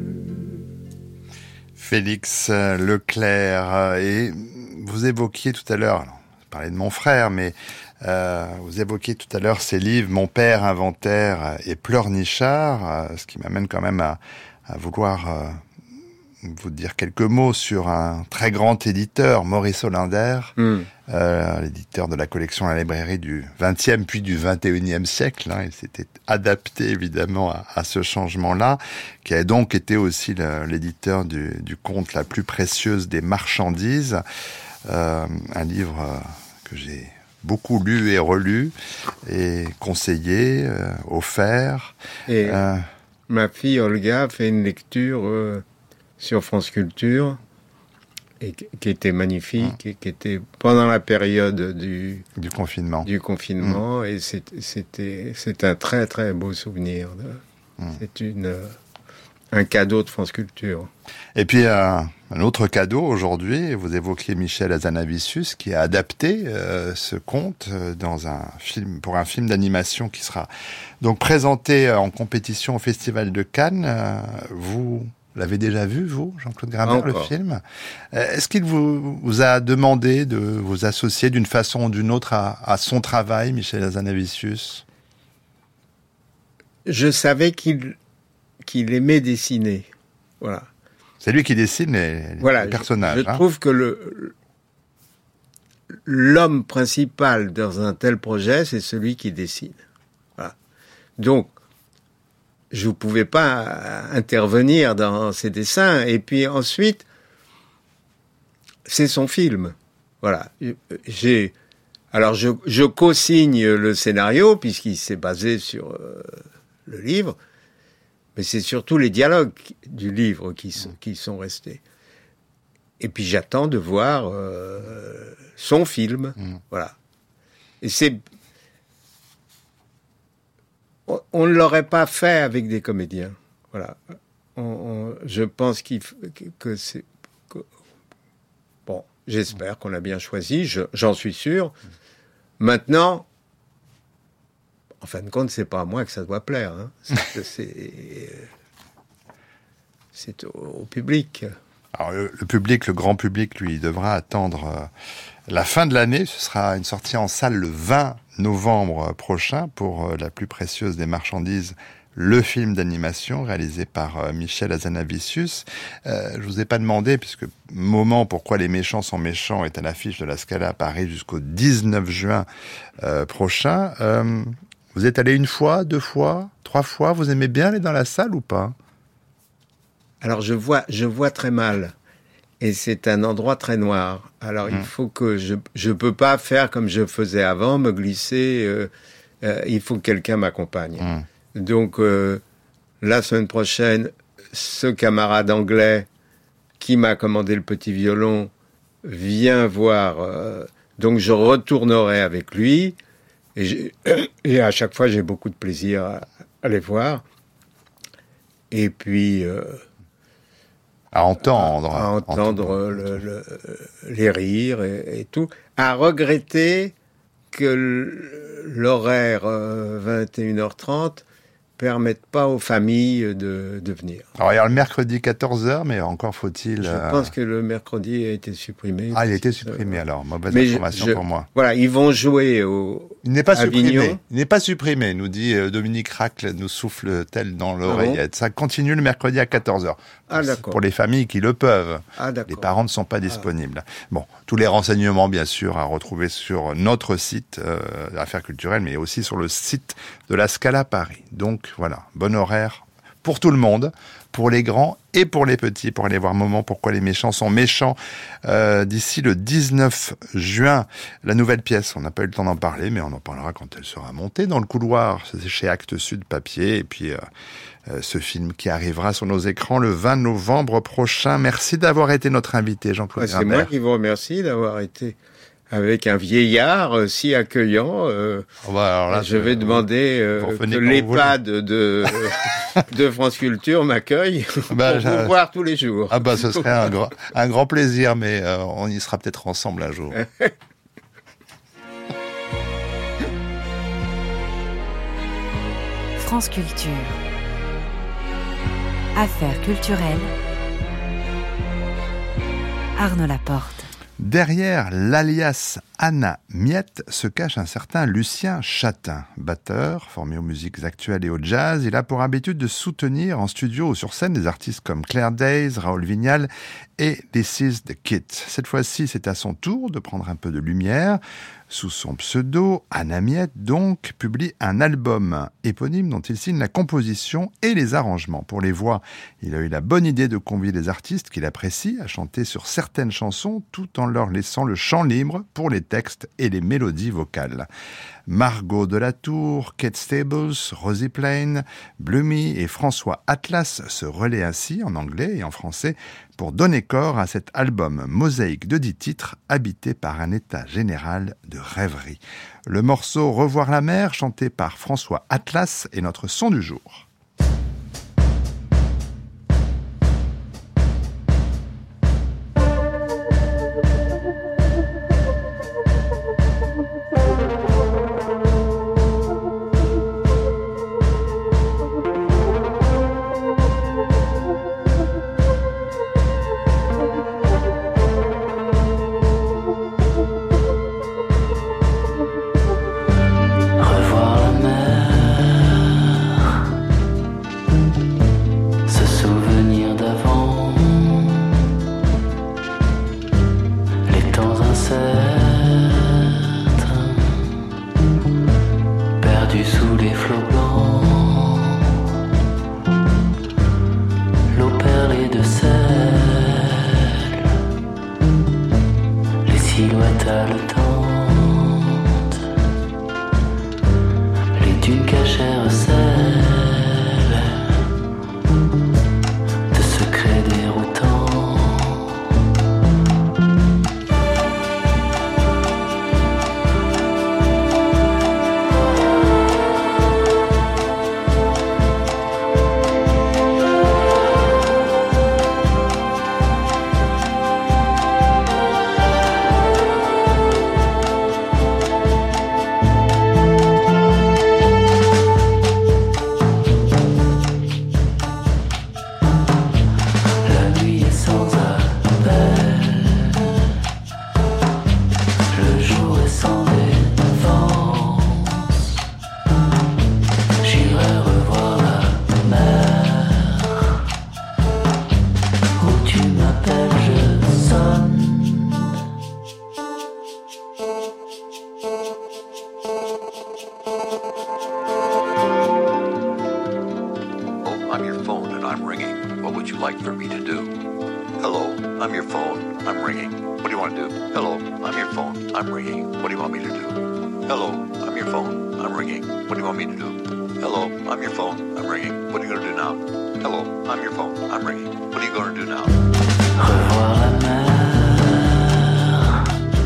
B: Félix Leclerc, et vous évoquiez tout à l'heure, je parlais de mon frère, mais euh, vous évoquiez tout à l'heure ces livres, Mon père inventaire et Pleurnichard, euh, ce qui m'amène quand même à, à vouloir euh, vous dire quelques mots sur un très grand éditeur, Maurice Hollander, mm. euh, l'éditeur de la collection La Librairie du vingtième puis du vingt et unième siècle. Hein, il s'était adapté évidemment à, à ce changement-là, qui a donc été aussi le, l'éditeur du, du conte La plus précieuse des marchandises, euh, un livre euh, que j'ai beaucoup lu et relu et conseillé, euh, offert.
C: Et euh, ma fille Olga fait une lecture euh, sur France Culture, et qui était magnifique, mmh. et qui était pendant la période du,
B: du confinement.
C: Du confinement, mmh. et c'est, c'était, c'est un très très beau souvenir. De, mmh. C'est une, un cadeau de France Culture.
B: Et puis euh, un autre cadeau aujourd'hui, vous évoquiez Michel Hazanavicius, qui a adapté euh, ce conte dans un film, pour un film d'animation qui sera donc présenté en compétition au Festival de Cannes. Euh, vous l'avez déjà vu, vous, Jean-Claude Grimbert, le film ? Est-ce qu'il vous, vous a demandé de vous associer d'une façon ou d'une autre à, à son travail, Michel Hazanavicius ?
C: Je savais qu'il, qu'il aimait dessiner. Voilà.
B: C'est lui qui dessine les,
C: voilà,
B: les personnages.
C: Je, je
B: hein.
C: trouve que le, l'homme principal dans un tel projet, c'est celui qui dessine. Voilà. Donc, je ne pouvais pas intervenir dans ses dessins. Et puis ensuite, c'est son film. Voilà. J'ai, alors, je, je co-signe le scénario, puisqu'il s'est basé sur euh, le livre. Mais c'est surtout les dialogues du livre qui sont, qui sont restés. Et puis j'attends de voir euh, son film. Mmh. Voilà. Et c'est... On ne l'aurait pas fait avec des comédiens. Voilà. on, on, je pense qu'il f- que, que c'est... Que, bon, j'espère qu'on a bien choisi, je, j'en suis sûr. Maintenant, en fin de compte, c'est pas à moi que ça doit plaire. Hein. C'est, c'est, c'est au, au public.
B: Alors, le, le public, le grand public, lui, il devra attendre euh, la fin de l'année. Ce sera une sortie en salle le vingt novembre prochain pour euh, La plus précieuse des marchandises, le film d'animation réalisé par euh, Michel Hazanavicius. Euh, je vous ai pas demandé, puisque Moment, pourquoi les méchants sont méchants est à l'affiche de la Scala à Paris jusqu'au dix-neuf juin euh, prochain. Euh, vous êtes allé une fois, deux fois, trois fois? Vous aimez bien aller dans la salle ou pas?
C: Alors je vois, je vois très mal, et c'est un endroit très noir. Alors mmh. il faut que je, je peux pas faire comme je faisais avant, me glisser. Euh, euh, il faut que quelqu'un m'accompagne. Mmh. Donc euh, la semaine prochaine, ce camarade anglais qui m'a commandé le petit violon vient voir. Euh, donc je retournerai avec lui, et, j'ai, et à chaque fois j'ai beaucoup de plaisir à, à les voir. Et puis. Euh,
B: À entendre.
C: À, à entendre, entendre. Le, le, les rires et, et tout. À regretter que l'horaire euh, vingt et une heures trente permette pas aux familles de, de venir.
B: Alors, il y a le mercredi quatorze heures, mais encore faut-il...
C: Je
B: euh...
C: pense que le mercredi a été supprimé.
B: Ah, il a été supprimé, euh... alors. Mauvaise
C: mais
B: information
C: je,
B: pour moi.
C: Voilà, ils vont jouer au...
B: Il n'est pas
C: Avignon.
B: supprimé. Il n'est pas supprimé, nous dit euh, Dominique Racle, nous souffle-t-elle dans l'oreillette. Ah bon? Ça continue le mercredi à quatorze heures.
C: Ah, d'accord.
B: Pour les familles qui le peuvent.
C: Ah, d'accord.
B: Les parents ne sont pas disponibles. Ah. Bon, tous les renseignements, bien sûr, à retrouver sur notre site euh, Affaires culturelles, mais aussi sur le site de la Scala Paris. Donc, voilà, bon horaire pour tout le monde, pour les grands et pour les petits, pour aller voir Moment, pourquoi les méchants sont méchants. Euh, d'ici le dix-neuf juin, la nouvelle pièce, on n'a pas eu le temps d'en parler, mais on en parlera quand elle sera montée dans le couloir. C'est chez Actes Sud Papier. Et puis, euh, euh, ce film qui arrivera sur nos écrans le vingt novembre prochain. Merci d'avoir été notre invité, Jean-Claude
C: ouais,
B: Grimbert.
C: C'est moi qui vous remercie d'avoir été avec un vieillard euh, si accueillant. Euh,
B: oh bah alors là,
C: je vais demander euh, que l'EHPAD de, de France Culture m'accueille bah, pour vous voir tous les jours.
B: Ah bah ce serait un, grand, un grand plaisir, mais euh, on y sera peut-être ensemble un jour.
A: France Culture. Affaires culturelles. Arnaud Laporte.
B: Derrière l'alias Anna Miette se cache un certain Lucien Chatin. Batteur, formé aux musiques actuelles et au jazz, il a pour habitude de soutenir en studio ou sur scène des artistes comme Claire Days, Raoul Vignal et This Is The Kid. Cette fois-ci, c'est à son tour de prendre un peu de lumière. Sous son pseudo, Anna Miette, donc, publie un album éponyme dont il signe la composition et les arrangements. Pour les voix, il a eu la bonne idée de convier des artistes qu'il apprécie à chanter sur certaines chansons tout en leur laissant le champ libre pour les textes et les mélodies vocales. Margot Delatour, Kate Stables, Rosie Plain, Blumey et François Atlas se relaient ainsi en anglais et en français pour donner corps à cet album mosaïque de dix titres habité par un état général de rêverie. Le morceau Revoir la mer, chanté par François Atlas, est notre son du jour.
I: Revoir la mer I'm your phone and I'm ringing. What would you like for me to do? Hello, I'm your phone. I'm ringing. What do you want to do? Hello, I'm your phone. I'm ringing. What do you want me to do? Hello, I'm your phone. I'm ringing. What do you want me to do? Hello, I'm your phone. I'm ringing. What are you going to do now? Hello, I'm your phone. I'm ringing. What are you going to do now?
J: Revoir la mer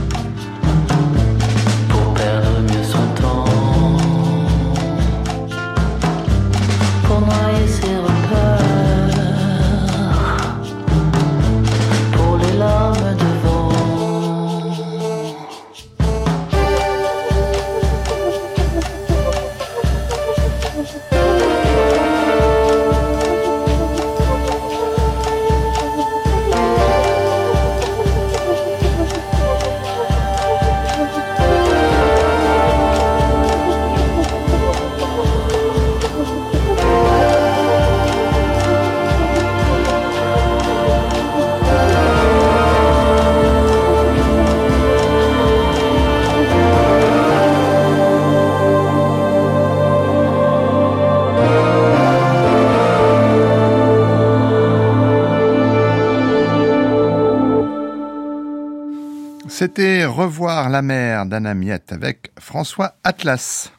J: pour perdre mieux son temps, pour noyer ses repères, pour les larmes de vent.
B: C'était Revoir la mer d'Anna Miette avec François Atlas.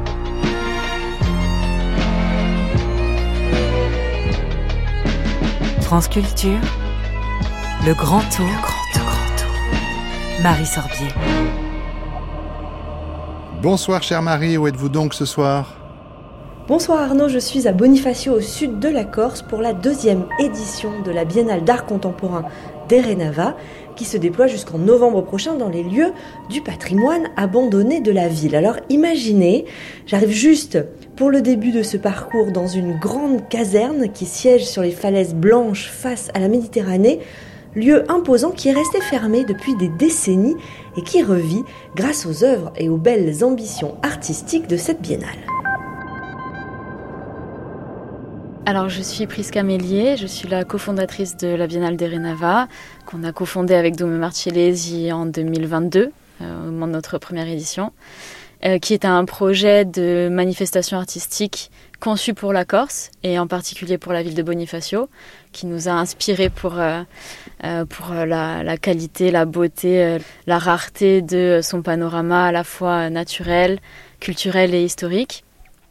A: France Culture, le grand tour, le grand tour, grand tour. Marie Sorbier.
B: Bonsoir chère Marie, où êtes-vous donc ce soir ?
K: Bonsoir Arnaud, je suis à Bonifacio au sud de la Corse pour la deuxième édition de la Biennale d'art contemporain d'Erenava qui se déploie jusqu'en novembre prochain dans les lieux du patrimoine abandonné de la ville. Alors imaginez, j'arrive juste pour le début de ce parcours dans une grande caserne qui siège sur les falaises blanches face à la Méditerranée, lieu imposant qui est resté fermé depuis des décennies et qui revit grâce aux œuvres et aux belles ambitions artistiques de cette biennale.
L: Alors je suis Prisca Mélier, je suis la cofondatrice de la Biennale d'Erenava, qu'on a cofondée avec Dome Marcellesi en deux mille vingt-deux, euh, au moment de notre première édition, euh, qui est un projet de manifestation artistique conçu pour la Corse, et en particulier pour la ville de Bonifacio, qui nous a inspirés pour, euh, euh, pour la, la qualité, la beauté, euh, la rareté de son panorama à la fois naturel, culturel et historique.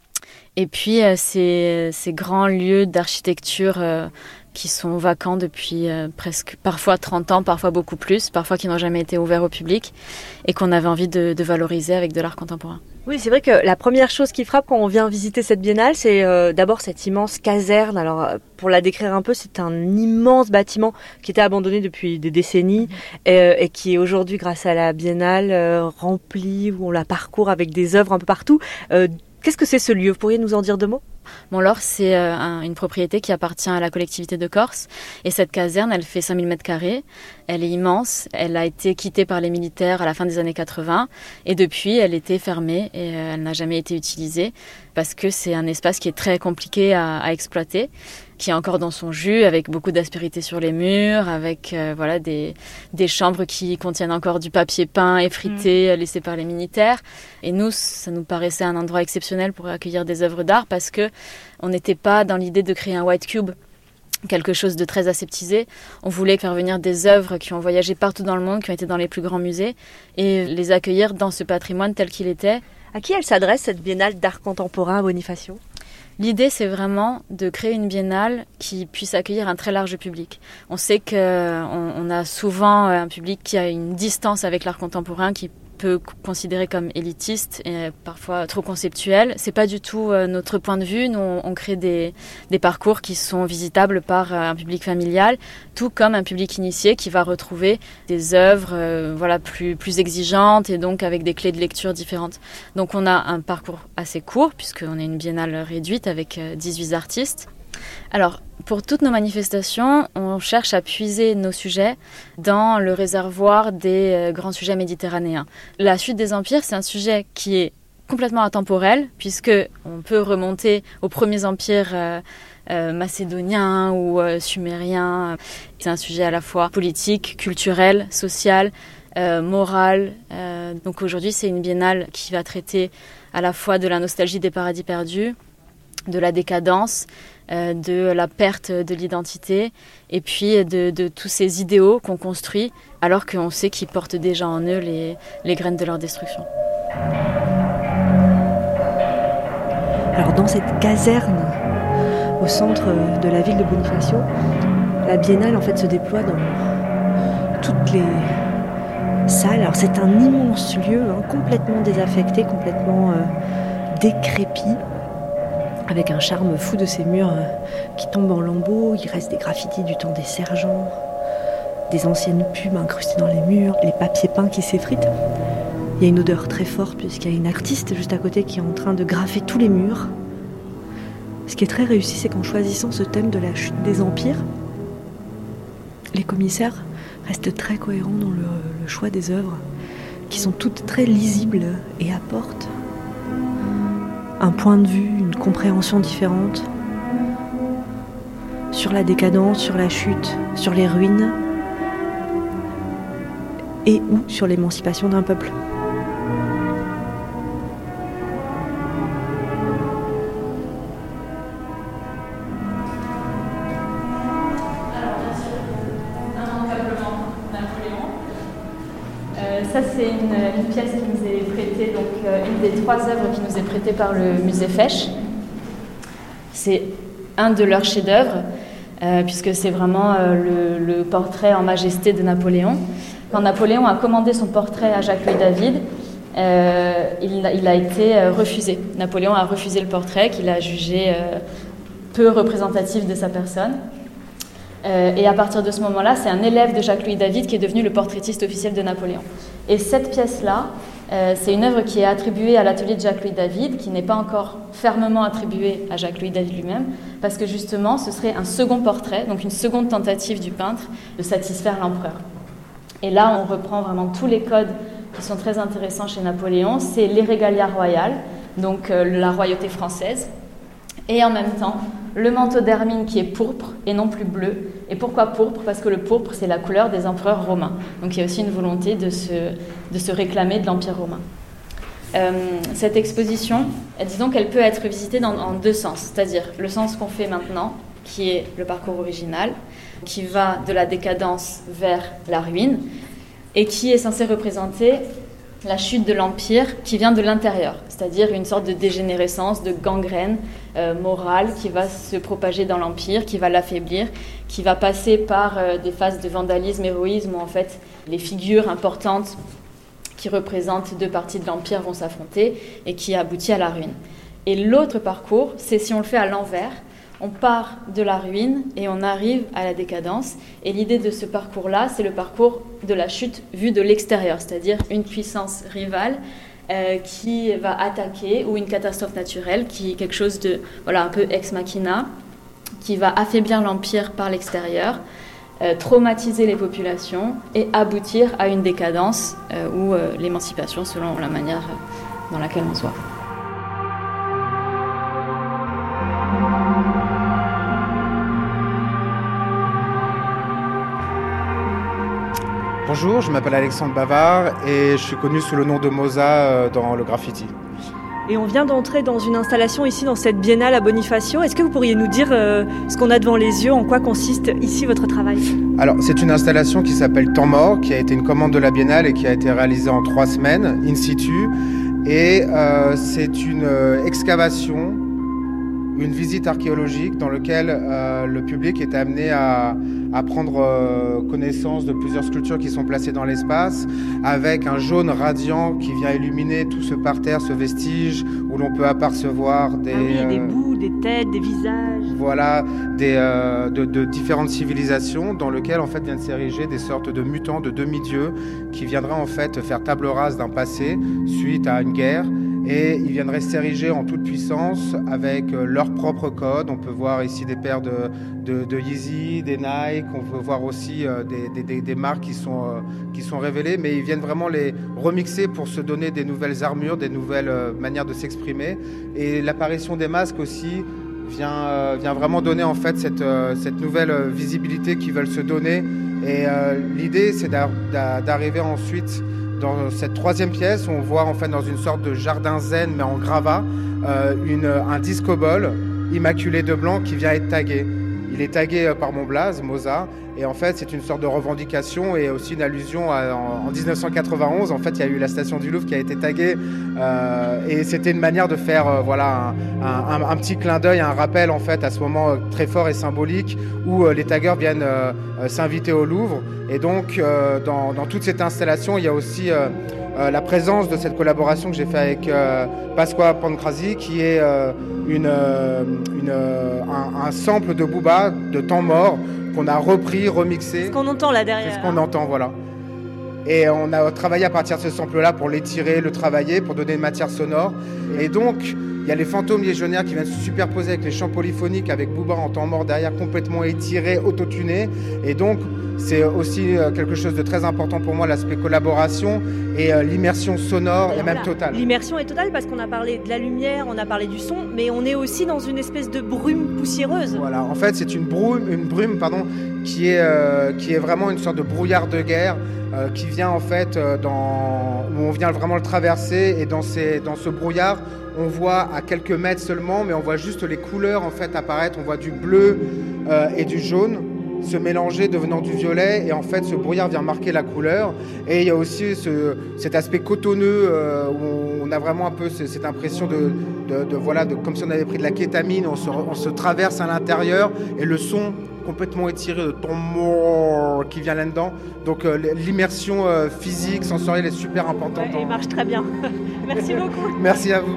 L: Et puis euh, ces, ces grands lieux d'architecture euh, qui sont vacants depuis euh, presque parfois trente ans, parfois beaucoup plus, parfois qui n'ont jamais été ouverts au public et qu'on avait envie de, de valoriser avec de l'art contemporain.
K: Oui, c'est vrai que la première chose qui frappe quand on vient visiter cette biennale, c'est euh, d'abord cette immense caserne. Alors, pour la décrire un peu, c'est un immense bâtiment qui était abandonné depuis des décennies mmh. et, et qui est aujourd'hui, grâce à la biennale, euh, rempli, où on la parcourt avec des œuvres un peu partout. Euh, Qu'est-ce que c'est ce lieu ? Vous pourriez nous en dire deux mots ?
L: Montlaur, c'est euh, un, une propriété qui appartient à la collectivité de Corse. Et cette caserne, elle fait cinq mille mètres carrés. Elle est immense. Elle a été quittée par les militaires à la fin des années quatre-vingts. Et depuis, elle était fermée et euh, elle n'a jamais été utilisée parce que c'est un espace qui est très compliqué à, à exploiter, qui est encore dans son jus, avec beaucoup d'aspérité sur les murs, avec euh, voilà, des, des chambres qui contiennent encore du papier peint effrité, mmh. laissé par les militaires. Et nous, ça nous paraissait un endroit exceptionnel pour accueillir des œuvres d'art parce que on n'était pas dans l'idée de créer un white cube, quelque chose de très aseptisé. On voulait faire venir des œuvres qui ont voyagé partout dans le monde, qui ont été dans les plus grands musées, et les accueillir dans ce patrimoine tel qu'il était.
K: À qui elle s'adresse, cette biennale d'art contemporain à Bonifacio ?
L: L'idée, c'est vraiment de créer une biennale qui puisse accueillir un très large public. On sait qu'on on a souvent un public qui a une distance avec l'art contemporain, qui peut considérer comme élitiste et parfois trop conceptuel. C'est pas du tout euh, notre point de vue. Nous, on, on crée des, des parcours qui sont visitables par euh, un public familial, tout comme un public initié qui va retrouver des œuvres euh, voilà, plus, plus exigeantes et donc avec des clés de lecture différentes. Donc on a un parcours assez court puisqu'on est une biennale réduite avec euh, dix-huit artistes. Alors, pour toutes nos manifestations, on cherche à puiser nos sujets dans le réservoir des euh, grands sujets méditerranéens. La chute des empires, c'est un sujet qui est complètement atemporel, puisque on peut remonter aux premiers empires euh, euh, macédoniens ou euh, sumériens. C'est un sujet à la fois politique, culturel, social, euh, moral. Euh, donc aujourd'hui, c'est une biennale qui va traiter à la fois de la nostalgie des paradis perdus, de la décadence, euh, de la perte de l'identité, et puis de, de tous ces idéaux qu'on construit, alors qu'on sait qu'ils portent déjà en eux les, les graines de leur destruction.
K: Alors dans cette caserne au centre de la ville de Bonifacio, la Biennale en fait se déploie dans toutes les salles. Alors c'est un immense lieu, hein, complètement désaffecté, complètement euh, décrépit, avec un charme fou de ces murs euh, qui tombent en lambeaux. Il reste des graffitis du temps des sergents, des anciennes pubs incrustées dans les murs, les papiers peints qui s'effritent. Il y a une odeur très forte puisqu'il y a une artiste juste à côté qui est en train de graffer tous les murs. Ce qui est très réussi, c'est qu'en choisissant ce thème de la chute des empires, les commissaires restent très cohérents dans le, le choix des œuvres, qui sont toutes très lisibles et apportent un point de vue, une compréhension différente sur la décadence, sur la chute, sur les ruines et ou sur l'émancipation d'un peuple.
L: Ça, c'est une, une pièce qui nous est prêtée, donc euh, une des trois œuvres qui nous est prêtée par le musée Fesch. C'est un de leurs chefs-d'œuvre, euh, puisque c'est vraiment euh, le, le portrait en majesté de Napoléon. Quand Napoléon a commandé son portrait à Jacques-Louis David, euh, il, il a été refusé. Napoléon a refusé le portrait, qu'il a jugé euh, peu représentatif de sa personne. Euh, et à partir de ce moment-là, c'est un élève de Jacques-Louis David qui est devenu le portraitiste officiel de Napoléon. Et cette pièce-là, euh, c'est une œuvre qui est attribuée à l'atelier de Jacques-Louis David, qui n'est pas encore fermement attribuée à Jacques-Louis David lui-même, parce que justement, ce serait un second portrait, donc une seconde tentative du peintre de satisfaire l'empereur. Et là, on reprend vraiment tous les codes qui sont très intéressants chez Napoléon. C'est les régalias royales, donc euh, la royauté française, et en même temps, le manteau d'hermine qui est pourpre et non plus bleu. Et pourquoi pourpre ? Parce que le pourpre, c'est la couleur des empereurs romains. Donc il y a aussi une volonté de se, de se réclamer de l'Empire romain. Euh, cette exposition, disons qu'elle peut être visitée dans, en deux sens. C'est-à-dire le sens qu'on fait maintenant, qui est le parcours original, qui va de la décadence vers la ruine, et qui est censé représenter la chute de l'Empire qui vient de l'intérieur, c'est-à-dire une sorte de dégénérescence, de gangrène euh, morale qui va se propager dans l'Empire, qui va l'affaiblir, qui va passer par euh, des phases de vandalisme, héroïsme, où en fait les figures importantes qui représentent deux parties de l'Empire vont s'affronter et qui aboutit à la ruine. Et l'autre parcours, c'est si on le fait à l'envers, on part de la ruine et on arrive à la décadence. Et l'idée de ce parcours-là, c'est le parcours de la chute vue de l'extérieur, c'est-à-dire une puissance rivale euh, qui va attaquer, ou une catastrophe naturelle, qui est quelque chose de, voilà, un peu ex machina, qui va affaiblir l'Empire par l'extérieur, euh, traumatiser les populations et aboutir à une décadence euh, ou euh, l'émancipation selon la manière dans laquelle on soit.
M: Bonjour, je m'appelle Alexandre Bavard et je suis connu sous le nom de Moza dans le graffiti.
K: Et on vient d'entrer dans une installation ici dans cette biennale à Bonifacio. Est-ce que vous pourriez nous dire euh, ce qu'on a devant les yeux, en quoi consiste ici votre travail ?
M: Alors, c'est une installation qui s'appelle Temps mort, qui a été une commande de la biennale et qui a été réalisée en trois semaines, in situ. Et euh, c'est une euh, excavation, une visite archéologique dans laquelle euh, le public est amené à, à prendre euh, connaissance de plusieurs sculptures qui sont placées dans l'espace, avec un jaune radiant qui vient illuminer tout ce parterre, ce vestige, où l'on peut apercevoir des...
K: Ah oui,
M: euh,
K: des bouts, des têtes, des visages.
M: Voilà, des, euh, de, de différentes civilisations dans lesquelles en fait viennent s'ériger des sortes de mutants, de demi-dieux, qui viendraient en fait faire table rase d'un passé suite à une guerre. Et ils viendraient s'ériger en toute puissance avec euh, leur propre code. On peut voir ici des paires de, de, de Yeezy, des Nike. On peut voir aussi euh, des, des, des marques qui sont, euh, qui sont révélées. Mais ils viennent vraiment les remixer pour se donner des nouvelles armures, des nouvelles euh, manières de s'exprimer. Et l'apparition des masques aussi vient, euh, vient vraiment donner en fait cette, euh, cette nouvelle visibilité qu'ils veulent se donner. Et euh, l'idée, c'est d'a, d'a, d'arriver ensuite... Dans cette troisième pièce, on voit en fait dans une sorte de jardin zen mais en gravat, euh, une, un disco ball immaculé de blanc qui vient être tagué. Il est tagué par mon blaze, Mozart, et en fait c'est une sorte de revendication et aussi une allusion à, en, en dix-neuf cent quatre-vingt-onze. En fait, il y a eu la station du Louvre qui a été taguée euh, et c'était une manière de faire euh, voilà un, un, un petit clin d'œil, un rappel en fait à ce moment euh, très fort et symbolique où euh, les taggeurs viennent euh, euh, s'inviter au Louvre. Et donc euh, dans, dans toute cette installation, il y a aussi euh, euh, la présence de cette collaboration que j'ai fait avec euh, Pasqua Pancrazi, qui est euh, une, euh, une, euh, un, un sample de Booba de temps mort qu'on a repris, remixé.
K: C'est ce qu'on entend là derrière.
M: C'est ce qu'on hein. entend, voilà. Et on a travaillé à partir de ce sample-là pour l'étirer, le travailler, pour donner une matière sonore. Et donc, il y a les fantômes légionnaires qui viennent se superposer avec les chants polyphoniques, avec Booba en temps mort derrière, complètement étiré, autotuné. Et donc, c'est aussi quelque chose de très important pour moi, l'aspect collaboration et l'immersion sonore et même totale.
K: L'immersion est totale parce qu'on a parlé de la lumière, on a parlé du son, mais on est aussi dans une espèce de brume poussiéreuse.
M: Voilà, en fait, c'est une brume, une brume pardon, qui est, euh, qui est vraiment une sorte de brouillard de guerre euh, qui vient en fait euh, dans, où on vient vraiment le traverser, et dans, ces, dans ce brouillard, on voit à quelques mètres seulement, mais on voit juste les couleurs en fait apparaître. On voit du bleu euh, et du jaune se mélanger, devenant du violet, et en fait ce brouillard vient marquer la couleur. Et il y a aussi ce, cet aspect cotonneux euh, où on a vraiment un peu cette impression de, de, de voilà, de, comme si on avait pris de la kétamine, on se, on se traverse à l'intérieur, et le son complètement étiré de ton mort qui vient là-dedans. Donc euh, l'immersion euh, physique, sensorielle est super importante.
K: Ouais, et il marche très bien. Merci beaucoup.
M: Merci à vous.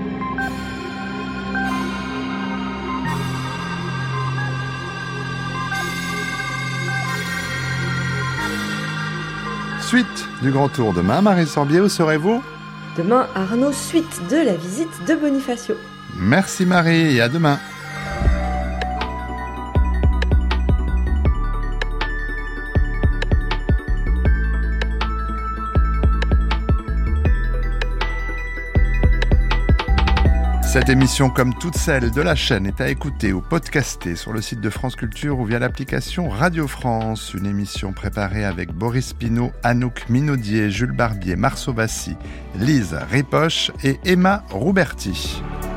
B: Suite du Grand Tour demain. Marie Sorbier, où serez-vous ?
K: Demain, Arnaud, suite de la visite de Bonifacio.
B: Merci Marie, et à demain. Cette émission, comme toutes celles de la chaîne, est à écouter ou podcaster sur le site de France Culture ou via l'application Radio France. Une émission préparée avec Boris Pinault, Anouk Minaudier, Jules Barbier, Marceau Vassy, Lise Ripoche et Emma Rouberti.